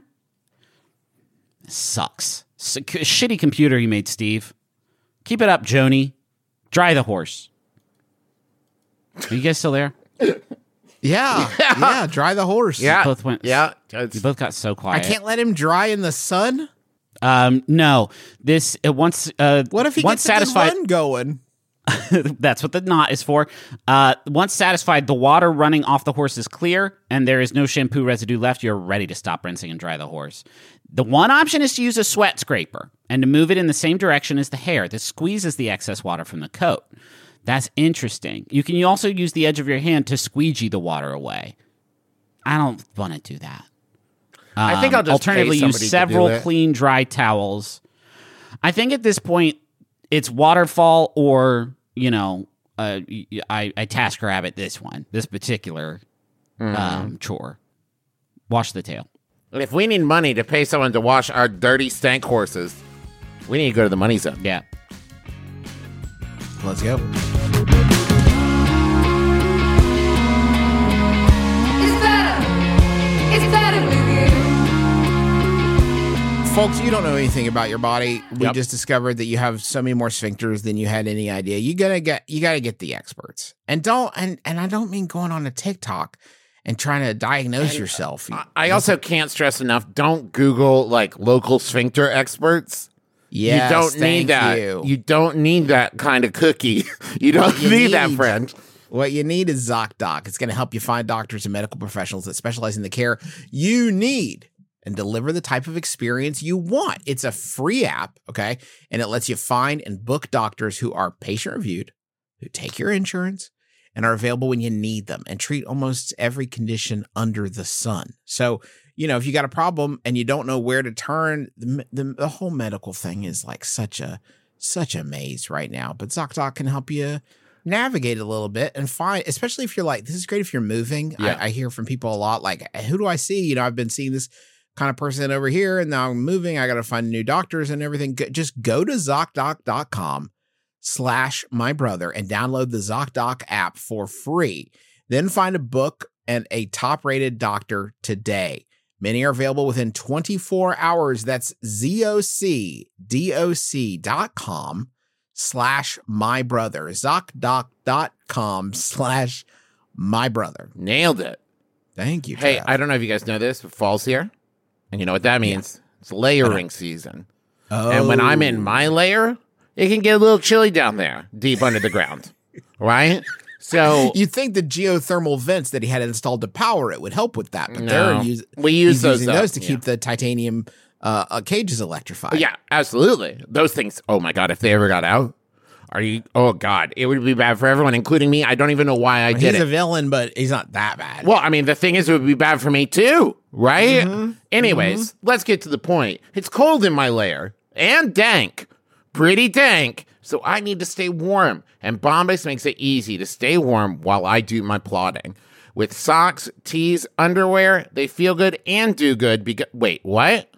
E: Sucks. S- c- shitty computer you made, Steve. Keep it up, Joni. Dry the horse. Are you guys still there?
C: Yeah, yeah. Dry the horse.
D: Yeah.
E: both went-
D: Yeah.
E: You both got so
C: I
E: quiet.
C: can't let him dry in the sun.
E: Um, no. This uh, once. Uh,
C: What if he
E: once
C: gets
E: satisfied?
C: a good run going?
E: That's what the knot is for. Uh, once satisfied, the water running off the horse is clear and there is no shampoo residue left, you're ready to stop rinsing and dry the horse. The one option is to use a sweat scraper and to move it in the same direction as the hair. This squeezes the excess water from the coat. That's interesting. You can also use the edge of your hand to squeegee the water away. I don't want to do that.
D: I think
E: Um,
D: I'll just
E: alternatively
D: pay
E: use
D: somebody to do
E: several
D: it.
E: clean, dry towels. I think at this point it's waterfall or you know, uh, I I task rabbit this one, this particular
D: Mm-hmm.
E: um, chore. Wash the tail.
D: If we need money to pay someone to wash our dirty stank horses, we need to go to the money zone.
E: Yeah.
C: Let's go.
B: It's better. It's better with you.
C: Folks, you don't know anything about your body. We
D: Yep.
C: just discovered that you have so many more sphincters than you had any idea. You gotta get you gotta get the experts. And don't and and I don't mean going on a TikTok and trying to diagnose yourself.
D: I also can't stress enough, don't Google like local sphincter experts.
C: Yes,
D: you don't
C: thank
D: need that.
C: you.
D: You don't need that kind of cookie. You don't
C: you
D: need, that,
C: need-
D: friend.
C: What you need is ZocDoc. It's going to help you find doctors and medical professionals that specialize in the care you need and deliver the type of experience you want. It's a free app, okay? And it lets you find and book doctors who are patient reviewed, who take your insurance, and are available when you need them and treat almost every condition under the sun. So, you know, if you got a problem and you don't know where to turn, the, the, the whole medical thing is like such a such a maze right now. But ZocDoc can help you navigate a little bit and find, especially if you're like, this is great if you're moving.
D: Yeah.
C: I, I hear from people a lot like, who do I see? You know, I've been seeing this kind of person over here and now I'm moving. I got to find new doctors and everything. Go, just go to ZocDoc.com slash my brother and download the ZocDoc app for free. Then find a book and a top rated doctor today. Many are available within twenty-four hours. That's ZocDoc.com slash my brother. ZocDoc.com slash my brother.
D: Nailed it.
C: Thank you.
D: Hey,
C: Trav.
D: I don't know if you guys know this, but fall's here. And you know what that means? It's layering season.
C: Oh.
D: And when I'm in my layer, it can get a little chilly down there, deep under the ground. Right? So
C: You'd think the geothermal vents that he had installed to power it would help with that, but
D: No.
C: they're use,
D: We use
C: he's
D: those
C: using
D: up,
C: those to
D: yeah.
C: keep the titanium uh, uh, cages electrified.
D: yeah, absolutely. Those things, oh my God, if they ever got out, are you, oh God, it would be bad for everyone, including me. I don't even know why I
C: He's
D: did
C: a
D: it.
C: villain, but he's not that bad.
D: Well, I mean, the thing is, it would be bad for me too, right? Anyways, let's get to the point. It's cold in my lair and dank, pretty dank. So I need to stay warm. And Bombas makes it easy to stay warm while I do my plotting. With socks, tees, underwear, they feel good and do good. Because wait, what?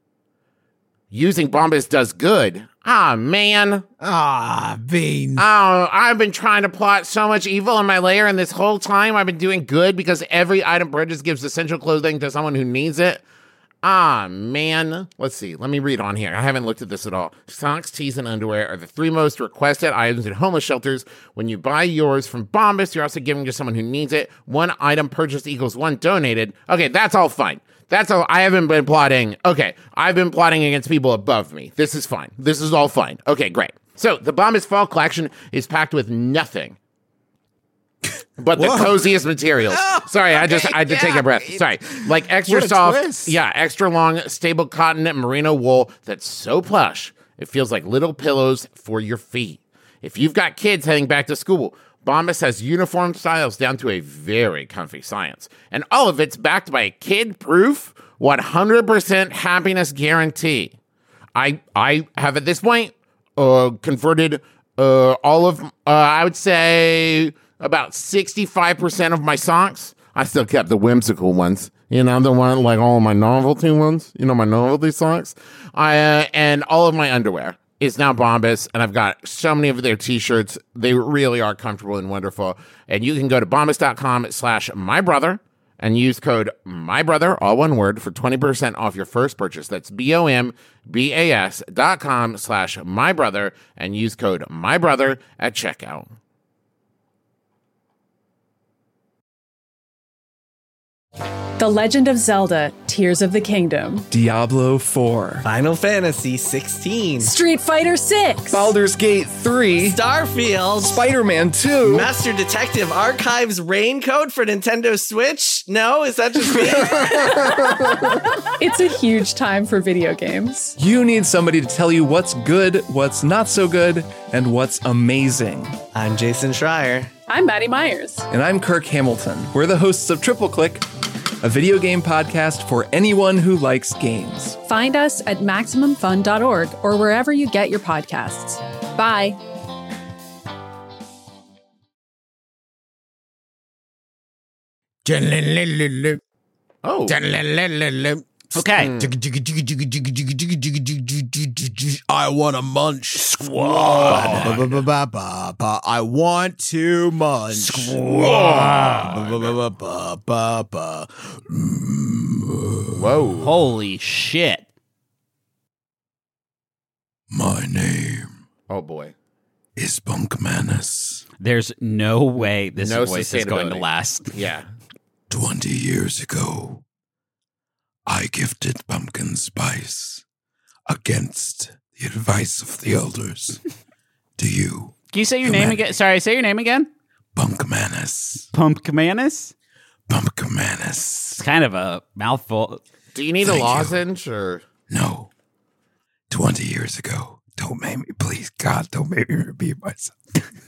D: Using Bombas does good. Ah, man.
C: Ah, Bean.
D: Oh, I've been trying to plot so much evil in my lair, and this whole time I've been doing good because every item purchase gives essential clothing to someone who needs it. Ah, man. Let's see. Let me read on here. I haven't looked at this at all. Socks, tees, and underwear are the three most requested items in homeless shelters. When you buy yours from Bombas, you're also giving to someone who needs it. One item purchased equals one donated. Okay, that's all fine. That's all. I haven't been plotting. Okay, I've been plotting against people above me. This is fine. This is all fine. Okay, great. So the Bombas Fall Collection is packed with nothing but the
C: Whoa.
D: coziest materials. Sorry, I just
C: okay,
D: I had to
C: yeah.
D: take a breath. Sorry. Like extra
C: What a
D: soft,
C: twist.
D: yeah, extra long, stable cotton merino wool that's so plush, it feels like little pillows for your feet. If you've got kids heading back to school, Bombas has uniform styles down to a very comfy science. And all of it's backed by a kid-proof one hundred percent happiness guarantee. I I have at this point uh, converted uh, all of, uh, I would say, about sixty-five percent of my socks. I still kept the whimsical ones. You know, the one, like all of my novelty ones. You know, my novelty socks. I uh, and all of my underwear is now Bombas, and I've got so many of their t-shirts. They really are comfortable and wonderful. And you can go to bombas.com slash my brother and use code MYBROTHER, all one word, for twenty percent off your first purchase. That's B-O-M-B-A-S dot com slash my brother and use code MYBROTHER at checkout.
F: The Legend of Zelda: Tears of the Kingdom,
G: Diablo four,
H: Final Fantasy sixteen,
F: Street Fighter six,
G: Baldur's Gate three,
H: Starfield,
G: Spider-Man two.
H: Master Detective Archives Rain Code for Nintendo Switch? No, is that just me?
F: It's a huge time for video games.
G: You need somebody to tell you what's good, what's not so good, and what's amazing.
H: I'm Jason Schreier.
F: I'm Maddie Myers.
G: And I'm Kirk Hamilton. We're the hosts of Triple Click, a video game podcast for anyone who likes games.
F: Find us at maximum fun dot org or wherever you get your podcasts. Bye.
D: Oh,
E: Okay.
C: I want to munch. Squad. I want to munch. Squad.
D: whoa.
E: Holy shit.
C: My name
D: Oh, boy.
C: is Bunkmanus.
E: There's no way this
D: No
E: voice is going to
D: sustainability.
E: last.
D: Yeah.
I: Twenty years ago, I gifted pumpkin spice against the advice of the elders to you.
E: Can you say your name again? Sorry, say your name again.
I: Pumpkinmanus.
E: Pumpkinmanus?
I: Pumpkinmanus.
E: It's kind of a mouthful.
D: Do you need
I: Thank
D: a
I: you.
D: lozenge or?
I: No. Twenty years ago. Don't make me, please, God, don't make me repeat myself.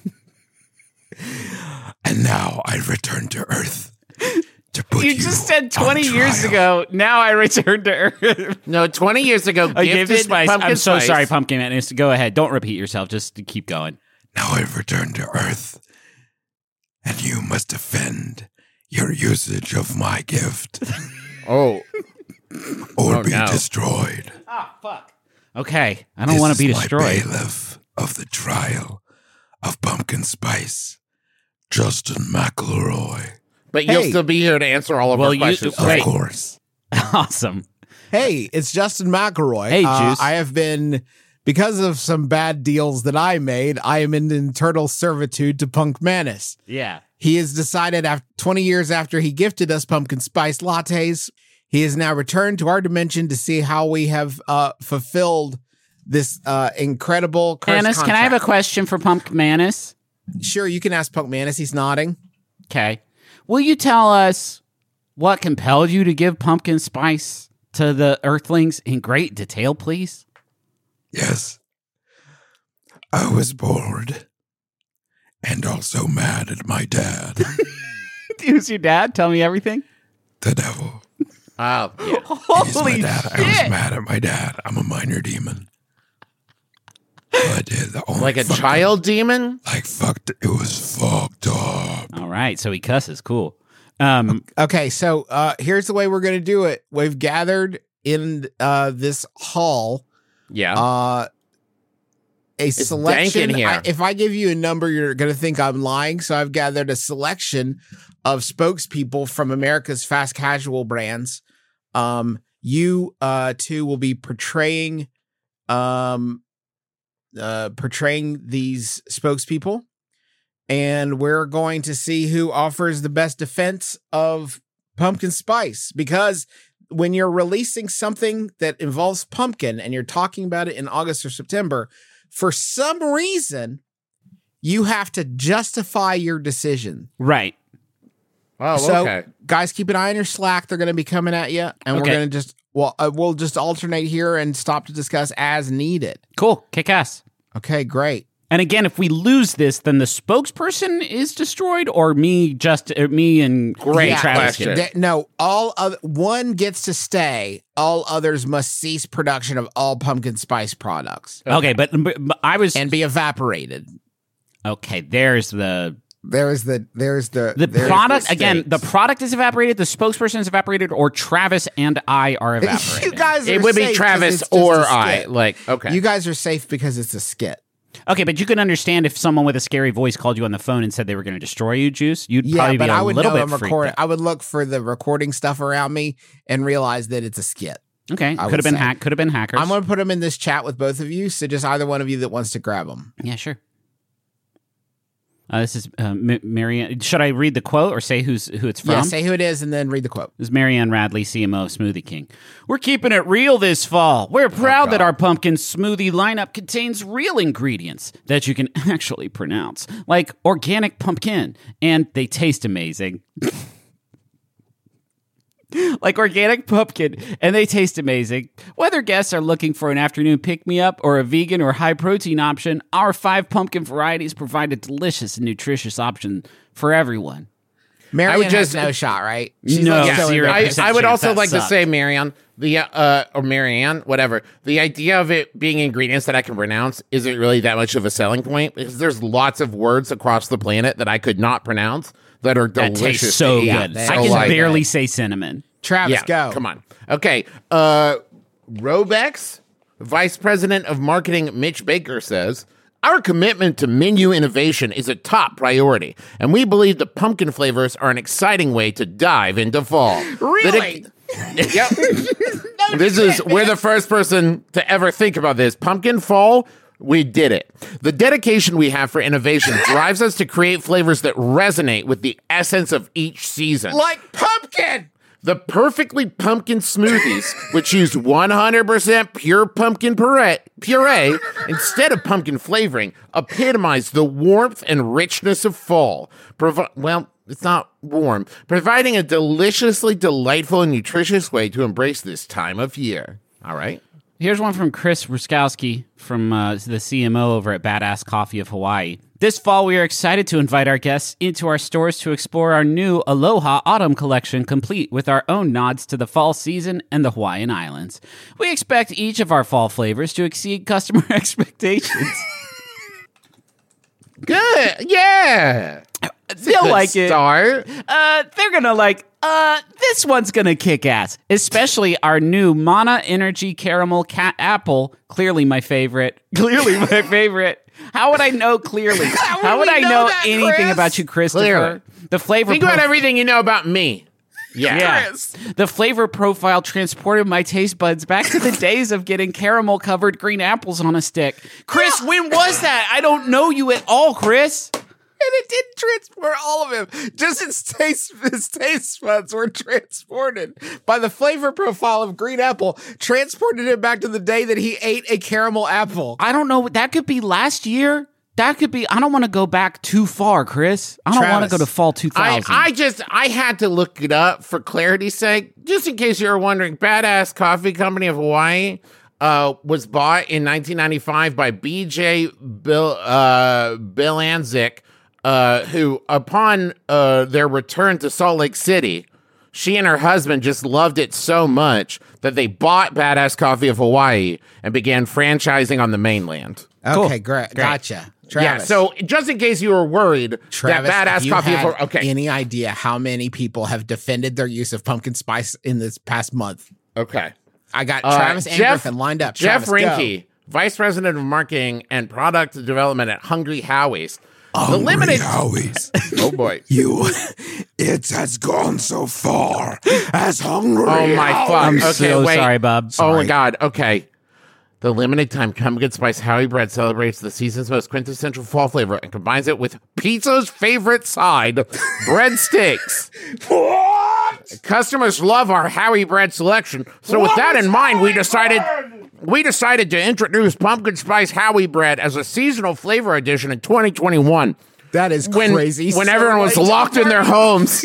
I: And now I return to Earth to put you
E: You just said twenty
I: on
E: years
I: trial.
E: ago. Now I return to Earth.
D: No, twenty years ago,
E: I gave
D: gifted
E: the spice.
D: pumpkin
E: I'm so
D: spice.
E: sorry, Pumpkin Man. Go ahead. Don't repeat yourself. Just keep going.
I: Now I've returned to Earth, and you must defend your usage of my gift
D: Oh,
I: or
D: Oh,
I: be
D: no.
I: destroyed.
E: Ah, fuck. Okay. I don't
I: This
E: want
I: is
E: to be
I: my
E: destroyed.
I: bailiff of the trial of pumpkin spice, Justin McElroy.
D: but you'll
C: Hey.
D: still be here to answer all of
E: Well,
D: our
E: you-
D: questions.
I: Of
E: Wait.
I: course.
E: Awesome.
C: Hey, it's Justin McElroy.
E: Hey,
C: Uh,
E: Juice.
C: I have been, because of some bad deals that I made, I am in internal servitude to Punk Manus.
E: Yeah.
C: He has decided after twenty years after he gifted us pumpkin spice lattes, he has now returned to our dimension to see how we have uh, fulfilled this uh, incredible curse
E: Manus, can I have a
C: contract.
E: question for Pumpkin Manus?
C: Sure, you can ask Punk Manus. He's nodding.
E: Okay. Will you tell us what compelled you to give pumpkin spice to the Earthlings in great detail, please?
I: Yes. I was bored and also mad at my dad,
E: Who's your dad? Tell me everything.
I: the devil.
D: Oh, yeah.
I: He's my
E: Holy
I: dad. I was
E: shit.
I: mad at my dad. I'm a minor demon. So I did the only
D: Like a
I: fucked
D: child demon?
I: Up, like fucked. It was fucked up.
E: All right. So he cusses. Cool. Um,
C: Okay, so uh, here's the way we're going to do it. We've gathered in uh, this hall
D: Yeah.
C: uh, a
D: dank
C: selection.
D: in here.
C: I, if I give you a number, you're going to think I'm lying. So I've gathered a selection of spokespeople from America's fast casual brands. Um, you uh, two will be portraying, um, uh, portraying these spokespeople, and we're going to see who offers the best defense of pumpkin spice. Because when you're releasing something that involves pumpkin and you're talking about it in August or September, for some reason, you have to justify your decision.
E: right.
D: oh,
C: so,
D: okay.
C: guys, keep an eye on your Slack. They're going to be coming at you, and we're
E: Okay.
C: going to just well, uh, we'll just alternate here and stop to discuss as needed.
E: Cool. Kick ass.
C: Okay, great.
E: And again, if we lose this, then the spokesperson is destroyed, or me, just uh, me and
D: Great
E: and Travis
D: question.
E: get-
C: Th- no, all other one gets to stay. All others must cease production of all pumpkin spice products
E: Okay, but, but, but I was
C: and be evaporated.
E: okay. There's the
C: There is the there's the
E: the
C: there's
E: product
C: the
E: again.
C: stakes.
E: The product is evaporated. The spokesperson is evaporated, or Travis and I are evaporated.
C: You guys,
D: It
C: are
D: would be
C: safe 'cause
D: Travis
C: it's just
D: or
C: a
D: I.
C: skit.
D: Like, okay.
C: You guys are safe because it's a skit.
E: Okay, but you can understand if someone with a scary voice called you on the phone and said they were going to destroy you, Juice. You'd
C: Yeah,
E: probably
C: but
E: be a
C: I would
E: little
C: know
E: bit
C: I'm
E: freaked
C: recording.
E: out.
C: I would look for the recording stuff around me and realize that it's a skit.
E: Okay,
C: I
E: could
C: would
E: have been
C: say.
E: hack. Could have been hackers.
C: I'm going to put them in this chat with both of you. So just either one of you that wants to grab them.
E: yeah, sure. Uh, this is uh, M- Marianne. Should I read the quote or say who's who it's from?
C: Yeah, say who it is and then read the quote.
E: This is Marianne Radley, C M O of Smoothie King. We're keeping it real this fall. We're proud that our pumpkin smoothie lineup contains real ingredients that you can actually pronounce, like organic pumpkin, and they taste amazing. Like organic pumpkin, and they taste amazing. Whether guests are looking for an afternoon pick-me-up or a vegan or high-protein option, our five pumpkin varieties provide a delicious and nutritious option for everyone.
C: Marianne
D: I would
C: has
D: just-
C: no shot, right?
E: No,
C: like so
E: zero
D: I,
C: embarrassed.
E: percent
D: I would
E: chance.
D: also
E: That
D: like
E: sucks.
D: to say, Marianne, the uh, or Marianne, whatever. The idea of it being ingredients that I can pronounce isn't really that much of a selling point because there's lots of words across the planet that I could not pronounce that are
E: That
D: delicious.
E: tastes so
D: to eat.
E: good.
C: they
E: I
C: are
E: can
C: like
E: barely
C: that.
E: say cinnamon.
C: Travis,
D: Yeah,
C: go.
D: come on. Okay, uh, Robex, Vice President of Marketing Mitch Baker says, our commitment to menu innovation is a top priority, and we believe the pumpkin flavors are an exciting way to dive into fall.
C: Really?
D: That it- yep. This is, we're the first person to ever think about this. Pumpkin fall We did it. The dedication we have for innovation drives us to create flavors that resonate with the essence of each season.
C: Like pumpkin.
D: The perfectly pumpkin smoothies, which use one hundred percent pure pumpkin puree, puree instead of pumpkin flavoring, epitomize the warmth and richness of fall. Provi- well, it's not warm, providing a deliciously delightful and nutritious way to embrace this time of year. All right.
E: Here's one from Chris Ruskowski from uh, the C M O over at Badass Coffee of Hawaii. This fall, we are excited to invite our guests into our stores to explore our new Aloha Autumn collection, complete with our own nods to the fall season and the Hawaiian Islands. We expect each of our fall flavors to exceed customer expectations.
D: Good. Yeah.
E: They'll
D: Good
E: like
D: start.
E: it. Uh, they're gonna like. Uh, this one's gonna kick ass. Especially our new Mana Energy Caramel Cat Apple. Clearly my favorite. Clearly my favorite. How would I know clearly? How would,
C: How would
E: I
C: we
E: know,
C: know that,
E: anything
C: Chris?
E: about you, Christopher?
D: Clearly.
E: The flavor.
D: Think about everything you know about me. Yeah.
E: Yeah.
C: Chris.
E: The flavor profile transported my taste buds back to the days of getting caramel covered green apples on a stick. Chris, when was that? I don't know you at all, Chris.
C: And it didn't transport all of him. Just his taste, his taste buds were transported by the flavor profile of green apple, transported him back to the day that he ate a caramel apple.
E: I don't know. That could be last year. That could be. I don't want to go back too far, Chris. I don't want to
C: Travis,
E: go to fall two
D: I,
E: thousand.
D: I just, I had to look it up for clarity's sake, just in case you were wondering. Badass Coffee Company of Hawaii uh, was bought in nineteen ninety-five by B J Bill, uh, Bilanzik, uh, who, upon uh, their return to Salt Lake City, she and her husband just loved it so much that they bought Badass Coffee of Hawaii and began franchising on the mainland.
C: Okay, great. Gotcha. Travis.
D: Yeah, so just in case you were worried
C: Travis,
D: that
C: if
D: Badass
C: you
D: Coffee of
C: had
D: Hawaii... Okay,
C: any idea how many people have defended their use of pumpkin spice in this past month?
D: okay.
C: I got
D: Uh,
C: Travis and
D: Jeff-
C: Griffin lined up.
D: Jeff
C: Travis, go.
D: Rinke, Vice President of Marketing and Product Development at Hungry Howie's.
I: Hungry
D: limited-
I: Howie's.
D: Oh, boy.
I: You, it has gone so far as hungry.
D: Oh, my fuck.
E: I'm
D: okay,
E: so
D: wait.
E: sorry, Bob.
D: Oh, my
C: Sorry.
D: God. Okay. The limited time Pumpkin Spice Howie bread celebrates the season's most quintessential fall flavor and combines it with pizza's favorite side, breadsticks.
I: What?
D: Customers love our Howie bread selection, so with
I: What
D: that
I: is
D: in mind, we
I: Howie
D: decided
I: bread?
D: we decided to introduce Pumpkin Spice Howie bread as a seasonal flavor addition in twenty twenty-one.
C: That is
D: When,
C: crazy.
D: when
C: So
D: everyone was
C: late.
D: locked in their homes,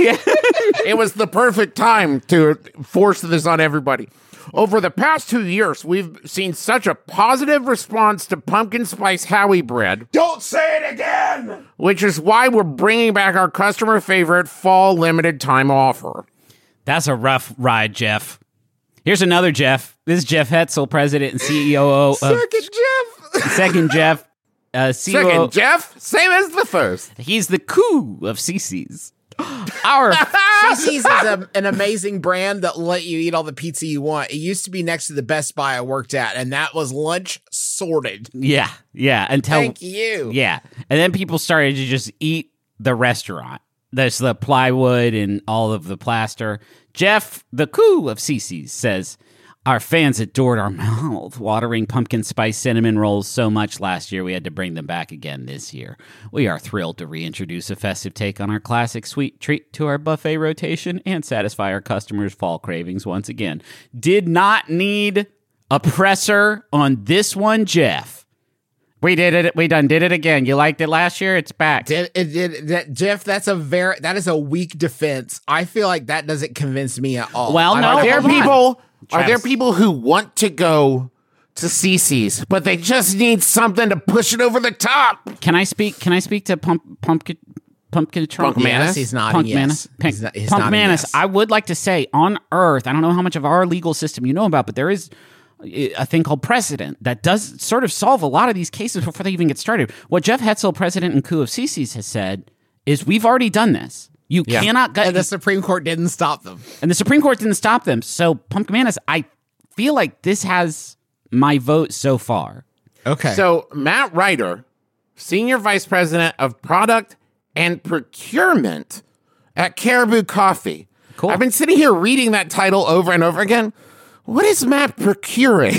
D: it was the perfect time to force this on everybody. Over the past two years, we've seen such a positive response to Pumpkin Spice Howie bread,
I: Don't say it again.
D: which is why we're bringing back our customer favorite fall limited time offer.
E: That's a rough ride, Jeff. Here's another Jeff. This is Jeff Hetzel, President and C E O of
C: Second Jeff.
E: Second Jeff. Uh, C E O.
D: Second, Jeff, same as the first.
E: He's the coup of C C's. Our
C: Cece's is a, an amazing brand that will let you eat all the pizza you want. It used to be next to the Best Buy I worked at, and that was lunch sorted.
E: yeah, yeah. Until
C: Thank you.
E: yeah, and then people started to just eat the restaurant. There's the plywood and all of the plaster. Jeff, the coup of C C's, says, our fans adored our mouth-watering pumpkin spice cinnamon rolls so much last year we had to bring them back again this year. We are thrilled to reintroduce a festive take on our classic sweet treat to our buffet rotation and satisfy our customers' fall cravings once again. Did not need a presser on this one, Jeff. We did it. We done did it again. You liked it last year? It's back.
C: Did it did that, Jeff? That's a very that is a weak defense. I feel like that doesn't convince me at all.
E: Well,
C: I
E: no,
C: like
D: Are there
C: it.
E: hold on.
D: people? Are there
E: Travis.
D: people who want to go to Cece's, but they just need something to push it over the top?
E: Can I speak? Can I speak to Pump Pumpkin Pumpkin Trump?
D: Punk
C: Yes,
D: Manus?
C: he's nodding.
E: Punk
C: yes.
E: Manus. Punk,
C: He's not- he's
E: Punk
C: nodding
E: Manus.
C: yes.
E: I would like to say on Earth, I don't know how much of our legal system you know about, but there is a thing called precedent that does sort of solve a lot of these cases before they even get started. What Jeff Hetzel, president and coup of C C's, has said is we've already done this. You
D: Yeah.
E: cannot go.
C: And the Supreme Court didn't stop them.
E: And the Supreme Court didn't stop them. So, Pumpkin Manus, I feel like this has my vote so far.
C: Okay.
D: So Matt Ryder, Senior Vice President of Product and Procurement at Caribou Coffee.
E: Cool.
D: I've been sitting here reading that title over and over again. What is Matt procuring?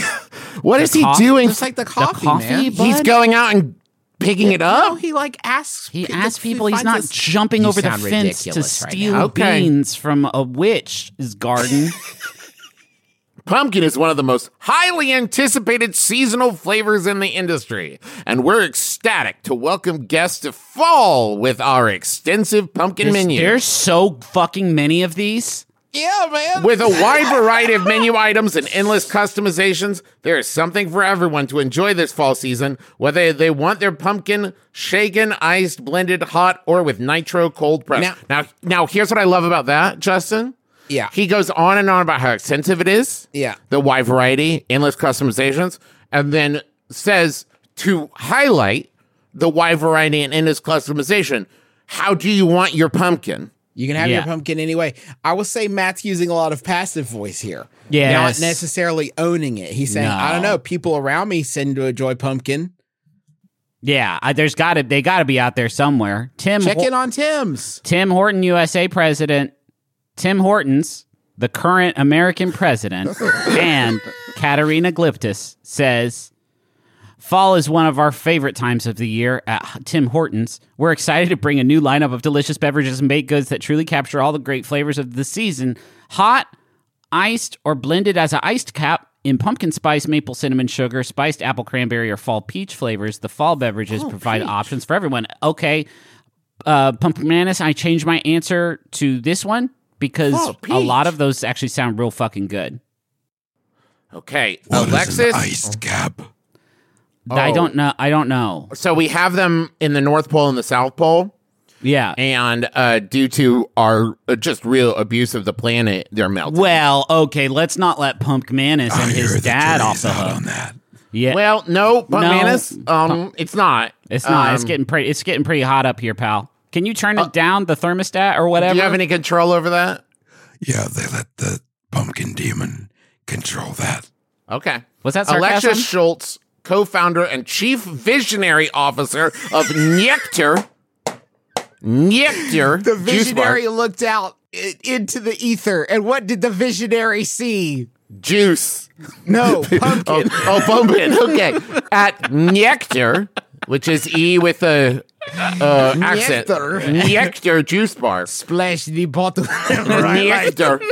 D: What
E: The
D: is he
E: coffee-
D: doing?
C: Just like the coffee,
E: coffee,
C: man.
E: bud?
D: He's going out and picking it up?
C: No, he like asks.
E: He
C: pe-
E: asks
C: he
E: people. He's
C: finds
E: not
C: this-
E: jumping
C: You
E: over the
C: sound
E: fence to
C: ridiculous right
E: steal
C: now.
D: Okay.
E: beans from a witch's garden.
D: Pumpkin is one of the most highly anticipated seasonal flavors in the industry, and we're ecstatic to welcome guests to fall with our extensive pumpkin
E: There's-
D: menu.
E: There's so fucking many of these.
C: Yeah, man.
D: With a wide variety of menu items and endless customizations, there is something for everyone to enjoy this fall season, whether they want their pumpkin shaken, iced, blended, hot, or with nitro cold press.
C: Now-
D: Now, now, here's what I love about that, Justin.
C: Yeah.
D: He goes on and on about how extensive it is.
C: Yeah.
D: The wide variety, endless customizations, and then says to highlight the wide variety and endless customization, how do you want your pumpkin?
C: You can have
E: Yeah.
C: your pumpkin anyway. I will say Matt's using a lot of passive voice here.
E: Yes.
C: Not necessarily owning it. He's saying,
E: No.
C: I don't know, people around me seem to enjoy pumpkin.
E: Yeah, I, there's got to they got to be out there somewhere. Tim
C: Check
E: Ho-
C: in on Tim's.
E: Tim Horton, U S A president. Tim Hortons, the current American president, and Katerina Glyptis says, fall is one of our favorite times of the year at Tim Hortons. We're excited to bring a new lineup of delicious beverages and baked goods that truly capture all the great flavors of the season. Hot, iced, or blended as an iced cap in pumpkin spice, maple cinnamon sugar, spiced apple cranberry, or fall peach flavors. The fall beverages provide options for everyone. Okay, uh, Pumpkin Madness, I changed my answer to this one because
D: Fall
E: a lot
D: peach.
E: of those actually sound real fucking good.
D: Okay,
I: What is
D: Alexis.
I: an iced cap?
E: I
D: Oh.
E: don't know. I don't know.
D: So we have them in the North Pole and the South Pole,
E: Yeah.
D: and uh, due to our uh, just real abuse of the planet, they're melting.
E: Well, okay, let's not let Pumpkin Madness and
I: I hear
E: his
I: the
E: dad off
I: jury's
E: the
I: out
E: hook.
I: on that.
E: Yeah.
D: Well, no,
E: No.
D: Pumpkinus, um, it's not.
E: It's not. it's
D: Um,
E: getting pretty. It's getting pretty hot up here, pal. Can you turn it down, the thermostat or whatever?
D: Do you have any control over that?
I: Yeah, they let the pumpkin demon control that.
D: Okay.
E: Was that sarcasm?
D: Alexis Schultz, co-founder and chief visionary officer of Nectar. Nectar.
C: The
D: Juice Bar.
C: visionary looked out i- into the ether, and what did the visionary see?
D: Juice.
C: No, pumpkin.
D: Oh, oh, pumpkin. Okay. At Nectar, which is E with a uh, accent.
C: Nectar.
D: Nectar Juice Bar.
C: Splash the bottle.
D: Nectar.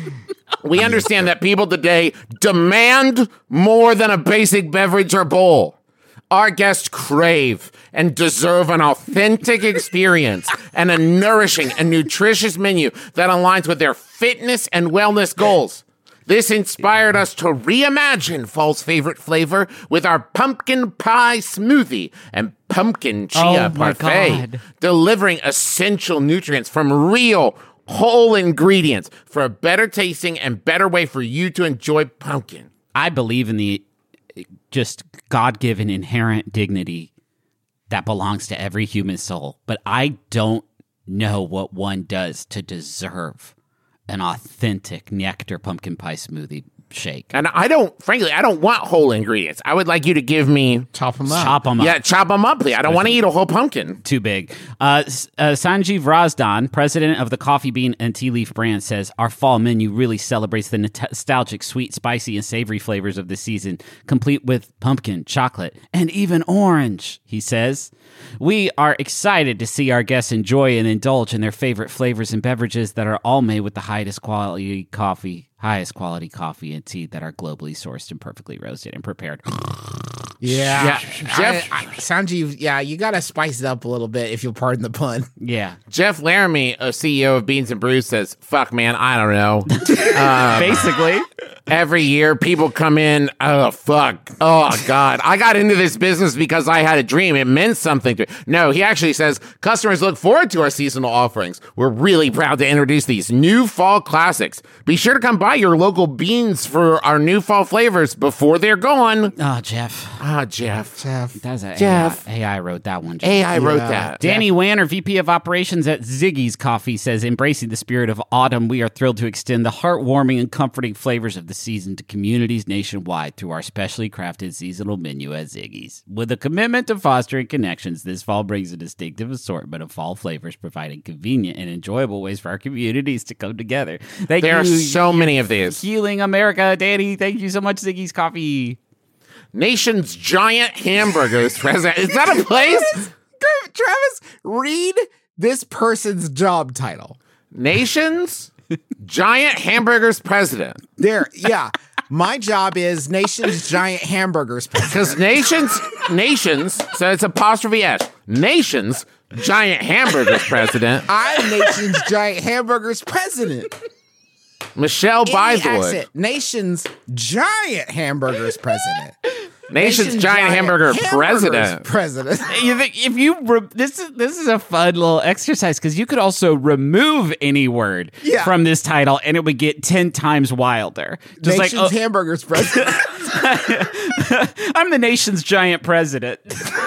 D: We understand that people today demand more than a basic beverage or bowl. Our guests crave and deserve an authentic experience and a nourishing and nutritious menu that aligns with their fitness and wellness goals. This inspired us to reimagine fall's favorite flavor with our pumpkin pie smoothie and pumpkin chia
E: Oh my
D: parfait,
E: God.
D: delivering essential nutrients from real whole ingredients for a better tasting and better way for you to enjoy pumpkin.
E: I believe in the just God-given inherent dignity that belongs to every human soul, but I don't know what one does to deserve an authentic nectar pumpkin pie smoothie shake.
D: And I don't, frankly, I don't want whole ingredients. I would like you to give me,
C: Chop them up.
E: Chop them up.
D: yeah, chop them up, please. I don't want to eat a whole pumpkin.
E: Too big. Uh, S- uh, Sanjeev Razdan, president of the Coffee Bean and Tea Leaf brand, says our fall menu really celebrates the nat- nostalgic, sweet, spicy, and savory flavors of the season, complete with pumpkin, chocolate, and even orange. He says, we are excited to see our guests enjoy and indulge in their favorite flavors and beverages that are all made with the highest quality coffee, highest quality coffee and tea that are globally sourced and perfectly roasted and prepared.
C: Yeah.
D: Yeah, Jeff-
C: I, I, Sanjeev, yeah, you got to spice it up a little bit, if you'll pardon the pun.
E: Yeah.
D: Jeff Laramie, a C E O of Beans and Brews, says, fuck, man, I don't know.
E: Basically.
D: Every year, people come in, oh, fuck. Oh, God. I got into this business because I had a dream. It meant something to me. No, he actually says, customers look forward to our seasonal offerings. We're really proud to introduce these new fall classics. Be sure to come by your local Beans for our new fall flavors before they're gone.
E: Oh, Jeff.
D: Ah, Jeff.
C: Jeff.
E: That's a
D: Jeff.
E: A I, A I wrote that one. Jeff.
D: A I wrote
C: Yeah.
D: that.
E: Danny Wanner, V P of Operations at Ziggy's Coffee, says, embracing the spirit of autumn, we are thrilled to extend the heartwarming and comforting flavors of the season to communities nationwide through our specially crafted seasonal menu at Ziggy's. With a commitment to fostering connections, this fall brings a distinctive assortment of fall flavors, providing convenient and enjoyable ways for our communities to come together. Thank
D: There
E: you,
D: are so many of these.
E: Healing America. Danny, thank you so much, Ziggy's Coffee.
D: Nation's Giant Hamburgers president. Is that a place?
C: Travis, read this person's job title.
D: Nation's Giant Hamburgers president.
C: There, yeah. My job is Nation's Giant Hamburgers president.
D: Because Nation's, Nations, so it's apostrophe S. Nation's Giant Hamburgers president.
C: I'm Nation's Giant Hamburgers president.
D: Michelle
C: Any
D: Bythewood.
C: accent, Nation's Giant Hamburgers president.
D: Nation's,
C: Nation's
D: Giant, Hamburger
C: Hamburgers
D: president.
C: President.
E: You think if you re- this is this is a fun little exercise because you could also remove any word
C: Yeah.
E: from this title and it would get ten times wilder. Just
C: Nation's
E: like oh,
C: Hamburgers president.
E: I'm the nation's giant president.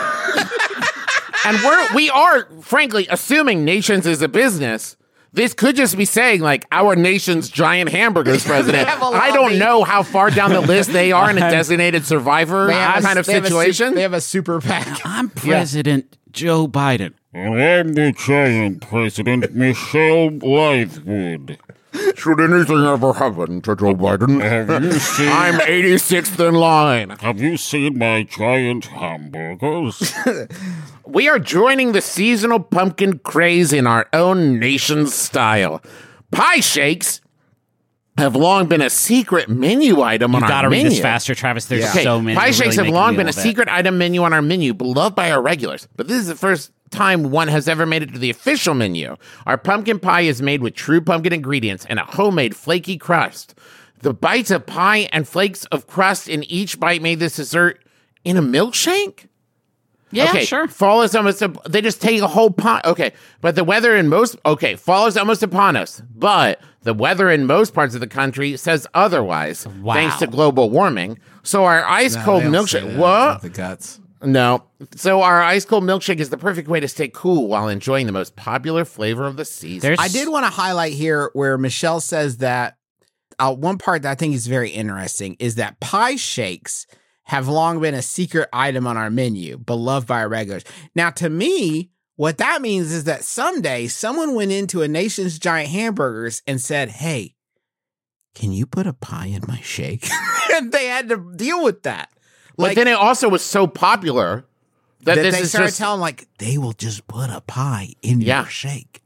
D: And we're we are frankly assuming Nations is a business. This could just be saying like our nation's Giant Hamburgers president.
C: have a
D: I don't
C: lobby.
D: know how far down the list they are in a designated survivor
C: They have a-
D: kind of
C: they have a su-
D: situation.
C: they have a super PAC.
E: I'm President Joe Biden.
J: I'm the giant president, Michelle Blythewood.
D: Should anything ever happen to Joe Biden?
J: Have you seen?
D: I'm eighty-sixth in line.
J: Have you seen my giant hamburgers?
D: We are joining the seasonal pumpkin craze in our own nation's style. Pie shakes have long been a secret menu item on
E: You
D: our
E: gotta
D: menu.
E: read this faster, Travis. There's
D: Okay,
E: so many.
D: Pie
E: You're
D: shakes
E: really
D: have
E: making
D: long
E: me
D: been a
E: little bit.
D: secret item menu on our menu, beloved by our regulars. But this is the first time one has ever made it to the official menu. Our pumpkin pie is made with true pumpkin ingredients and a homemade flaky crust. The bites of pie and flakes of crust in each bite made this dessert in a milkshake?
E: Yeah,
D: okay,
E: sure.
D: Fall is almost, a, they just take a whole pie. Okay, but the weather in most, okay, fall is almost upon us, but the weather in most parts of the country says otherwise,
E: Wow.
D: thanks to global warming. So our ice cold milkshake, what?
C: The guts.
D: No. So our ice cold milkshake is the perfect way to stay cool while enjoying the most popular flavor of the season.
E: There's
C: I did want to highlight here where Michelle says that uh, one part that I think is very interesting is that pie shakes have long been a secret item on our menu, beloved by our regulars. Now, to me, what that means is that someday someone went into a Nation's Giant Hamburgers and said, hey, can you put a pie in my shake? And they had to deal with that.
D: but then it also was so popular that,
C: that
D: this
C: they
D: is
C: started
D: just,
C: telling like, they will just put a pie in
D: Yeah.
C: your shake.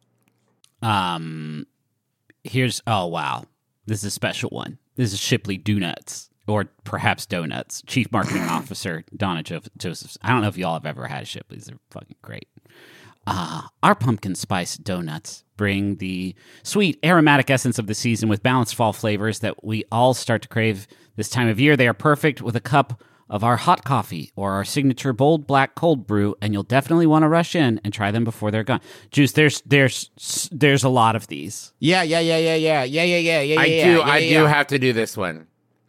E: Um, here's oh wow, this is a special one. This is Shipley Donuts, or perhaps Donuts. Chief Marketing Officer Donna jo- Josephs. I don't know if y'all have ever had Shipley's. They're fucking great. Uh, our pumpkin spice donuts bring the sweet aromatic essence of the season with balanced fall flavors that we all start to crave this time of year. They are perfect with a cup of our hot coffee or our signature bold black cold brew, and you'll definitely want to rush in and try them before they're gone. Juice, there's there's there's a lot of these.
C: Yeah, yeah, yeah, yeah, yeah, yeah, yeah, yeah, yeah.
D: I
C: yeah,
D: do,
C: yeah,
D: I
C: yeah.
D: do have to do this one.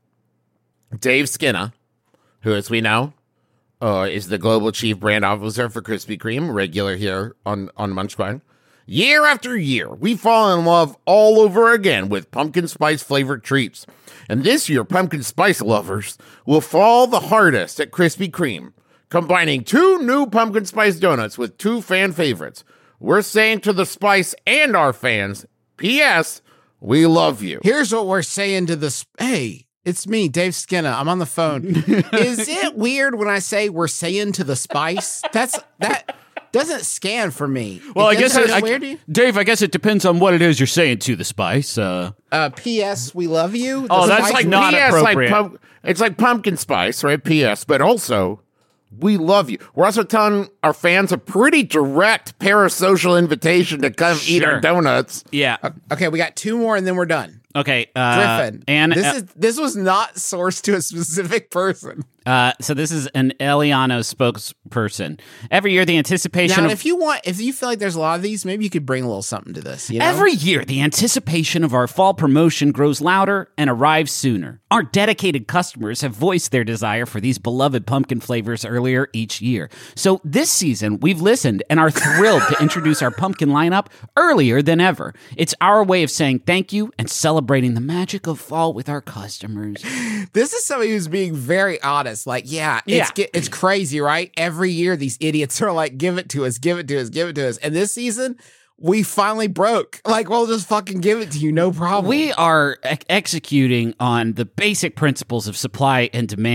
D: Dave Skinner, who, as we know, uh, is the global chief brand officer for Krispy Kreme, regular here on, on Munchkin. Year after year, we fall in love all over again with pumpkin spice flavored treats. And this year, pumpkin spice lovers will fall the hardest at Krispy Kreme, combining two new pumpkin spice donuts with two fan favorites. We're saying to the spice and our fans, P S, we love you.
C: Here's what we're saying to the sp- hey, it's me, Dave Skinner. I'm on the phone. Is it weird when I say we're saying to the spice? That's that doesn't scan for me.
E: Well,
C: It
E: I guess
C: doesn't
E: it,
C: feel
E: I,
C: weird to you?
E: Dave. I guess it depends on what it is you're saying to the spice. Uh,
C: Uh, P S. We love you.
E: Oh,
C: The
E: that's
C: spice-
E: like not
D: P S, like
E: appropriate.
D: pump, it's like pumpkin spice, right? P S, but also, we love you. We're also telling our fans a pretty direct parasocial invitation to come eat
E: Sure.
D: our donuts.
E: yeah.
C: Okay, we got two more and then we're done.
E: Okay. Uh,
C: Griffin.
E: and
C: this
E: uh,
C: is this was not sourced to a specific person.
E: uh, so this is an Eliano spokesperson. Every year, the anticipation
C: Now,
E: of
C: if you want, if you feel like there's a lot of these, maybe you could bring a little something to this. You know?
E: Every year, the anticipation of our fall promotion grows louder and arrives sooner. Our dedicated customers have voiced their desire for these beloved pumpkin flavors earlier each year. So this season, we've listened and are thrilled to introduce our pumpkin lineup earlier than ever. It's our way of saying thank you and celebrating the magic of fall with our customers.
C: This is somebody who's being very honest. Like, yeah, it's
E: Yeah.
C: ge- it's crazy, right? Every year, these idiots are like, "Give it to us, give it to us, give it to us." And this season, we finally broke. Like, we'll just fucking give it to you, no problem.
E: We are ex- executing on the basic principles of supply and demand.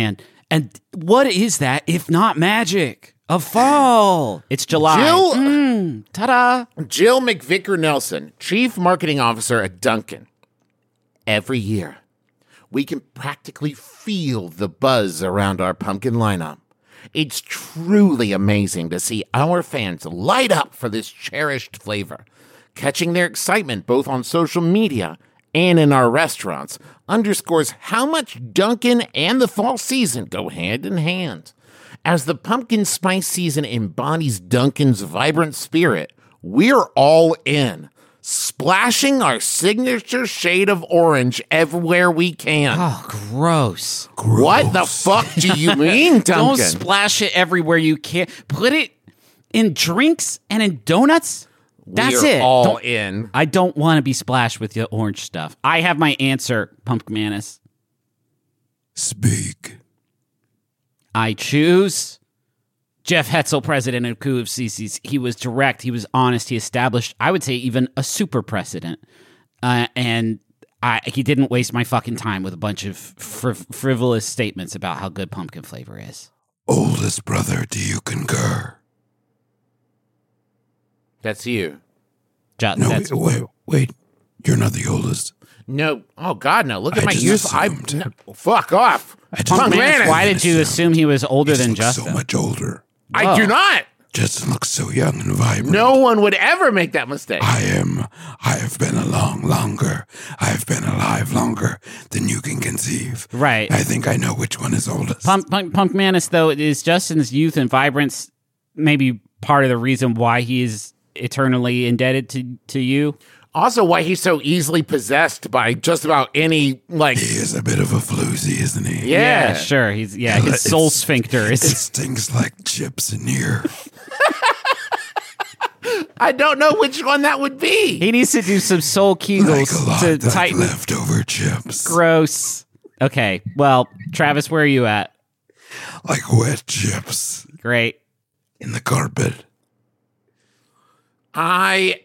E: And what is that if not magic of fall? It's July.
D: Jill,
E: Mm, ta-da.
D: Jill McVicker Nelson, Chief Marketing Officer at Dunkin'. Every year, we can practically feel the buzz around our pumpkin lineup. It's truly amazing to see our fans light up for this cherished flavor. Catching their excitement both on social media and in our restaurants underscores how much Dunkin' and the fall season go hand in hand. As the pumpkin spice season embodies Dunkin's vibrant spirit, we're all in, splashing our signature shade of orange everywhere we can.
E: Oh, gross.
D: What the fuck do you mean, Dunkin'?
E: Don't splash it everywhere you can. Put it in drinks and in donuts. That's
D: We're
E: it.
D: all
E: Don't-
D: in.
E: I don't want to be splashed with the orange stuff. I have my answer, Pumpkin Manus.
I: Speak.
E: I choose Jeff Hetzel, president of Coup of C Cs. He was direct. He was honest. He established, I would say, even a super precedent. Uh, and I, he didn't waste my fucking time with a bunch of fr- frivolous statements about how good pumpkin flavor is.
I: Oldest brother, do you concur?
D: That's you.
E: Ju-
I: No,
E: that's-
I: wait, wait, wait. You're not the oldest.
D: No. Oh, God, no. Look at
I: I
D: my
I: just
D: youth. I,
I: assumed.
D: no, fuck off.
I: I just
E: Pumpkin
D: Man,
E: Manus, why did you assume he was older
I: He
E: than
I: looks
E: Justin?
I: so much older.
D: I do not.
I: Justin looks so young and vibrant.
D: No one would ever make that mistake.
I: I am. I have been along longer. I have been alive longer than you can conceive.
E: Right.
I: I think I know which one is oldest.
E: Pump, Pump, Punk Manus, though, is Justin's youth and vibrance maybe part of the reason why he is eternally indebted to, to you?
D: Also, why he's so easily possessed by just about any, like...
I: He is a bit of a floozy, isn't he?
D: Yeah.
E: sure. He's yeah. His
I: It's-
E: soul sphincter
I: It
E: is.
I: stinks like chips in here.
D: I don't know which one that would be.
E: He needs to do some soul
I: Like a
E: kegels
I: lot
E: to
I: of
E: tighten.
I: leftover chips.
E: Gross. Okay. Well, Travis, where are you at?
I: Like wet chips
E: Great.
I: in the carpet.
D: I...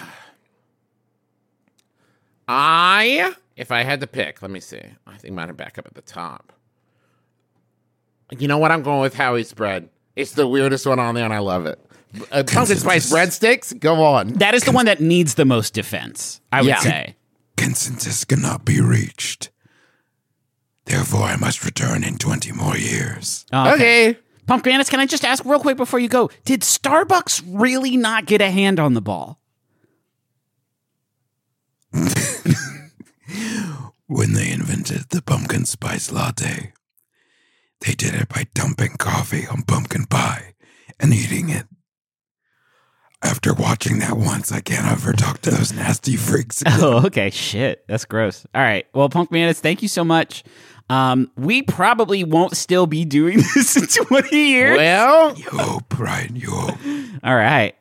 D: I... If I had to pick, let me see. I think mine are back up at the top. You know what? I'm going with Howie's bread. It's the weirdest one on there, and I love it. Uh, pumpkin spice breadsticks? Go on.
E: That is the one that needs the most defense, I would
D: Yeah.
E: say.
I: Consensus cannot be reached. Therefore, I must return in twenty more years.
D: Okay.
E: Pumpkin Manus, can I just ask real quick before you go? Did Starbucks really not get a hand on the ball?
I: When they invented the pumpkin spice latte, they did it by dumping coffee on pumpkin pie and eating it. After watching that once, I can't ever talk to those nasty freaks again.
E: Oh, okay. Shit. That's gross. All right. Well, Punk Manus, thank you so much. Um, we probably won't still be doing this in twenty years.
D: Well,
I: You hope, right? You hope.
E: All right.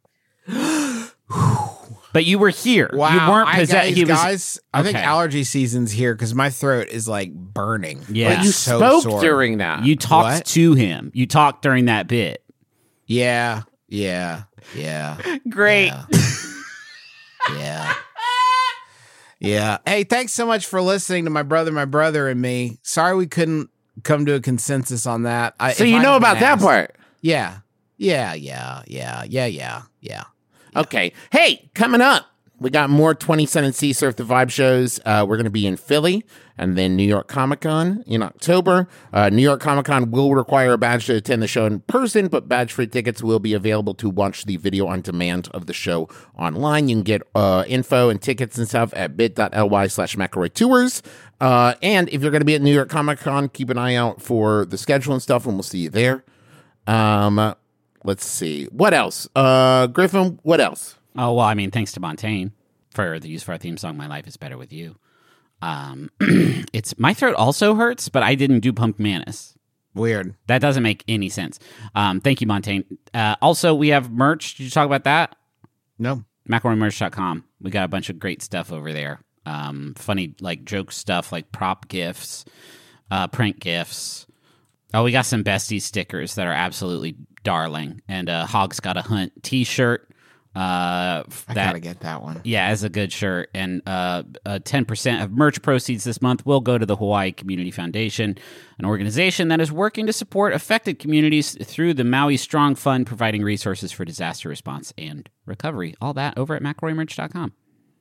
E: But you were here.
C: Wow,
E: You weren't
C: I,
E: possessed.
C: guys,
E: He was.
C: guys, I think
E: Okay.
C: allergy season's here because my throat is like burning.
E: Yeah.
C: Like,
D: but you
C: so
D: spoke
C: sore.
D: during that.
E: You talked
C: What?
E: to him. You talked during that bit.
C: Yeah, yeah, yeah,
E: Great.
C: yeah. Yeah. Hey, thanks so much for listening to my brother, my brother, and me. Sorry we couldn't come to a consensus on that. I,
D: so
C: if
D: you
C: I'd
D: know
C: have been
D: about that
C: asked-
D: part.
C: Yeah, yeah, yeah, yeah, yeah, yeah, yeah.
D: Okay. Hey, coming up, we got more twenty Cent and C Surf the Vibe shows. Uh, we're going to be in Philly and then New York Comic Con in October. Uh, New York Comic Con will require a badge to attend the show in person, but badge free tickets will be available to watch the video on demand of the show online. You can get uh, info and tickets and stuff at bit.ly slash McElroy Tours. Uh, and if you're going to be at New York Comic Con, keep an eye out for the schedule and stuff, and we'll see you there. Um, let's see. What else? Uh, Griffin, what else?
E: Oh, well, I mean, thanks to Montaigne for the use of our theme song, My Life is Better With You. Um, it's my throat also hurts, but I didn't do Pump Manus.
C: Weird.
E: That doesn't make any sense. Um, thank you, Montaigne. Uh, also, we have merch. Did you talk about that?
C: No.
E: McElroy Merch dot com. We got a bunch of great stuff over there. Um, funny, like, joke stuff, like prop gifts, uh, prank gifts. Oh, we got some bestie stickers that are absolutely darling. And uh, Hog's Got a Hunt t-shirt. Uh,
C: I
E: that,
C: gotta get that one.
E: Yeah, as a good shirt. And uh, uh, ten percent of merch proceeds this month will go to the Hawaii Community Foundation, an organization that is working to support affected communities through the Maui Strong Fund, providing resources for disaster response and recovery. All that over at McElroy Merch dot com.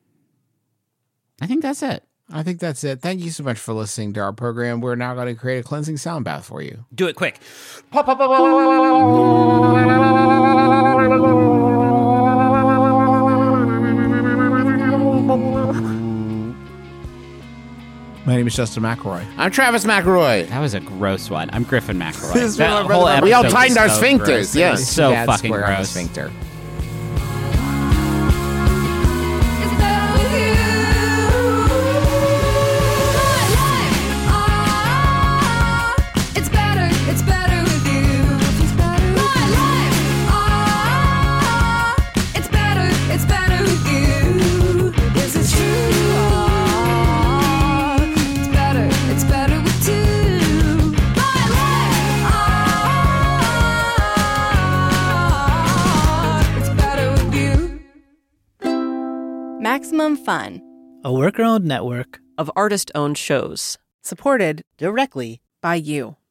E: I think that's it.
C: I think that's it. Thank you so much for listening to our program. We're now going to create a cleansing sound bath for you.
E: Do it quick.
C: My name is Justin McElroy.
D: I'm Travis McElroy.
E: That was a gross one. I'm Griffin McElroy.
C: This is
E: That
C: my
E: whole
C: brother-
D: We all
E: episode
D: tightened
E: was
D: our
E: so
D: sphincters,
E: gross.
D: yes.
E: It was so
C: Dad's
E: fucking
C: square on the
E: gross.
C: sphincter.
B: It's better with you. My life, ah, it's better, it's better with you. My life, ah, it's better, it's better with you. This is true. Ah, it's better, it's better with two. My life, ah, it's better with you.
K: Maximum Fun,
L: A worker-owned network
M: of artist-owned shows.
L: supported
M: Directly
L: by you.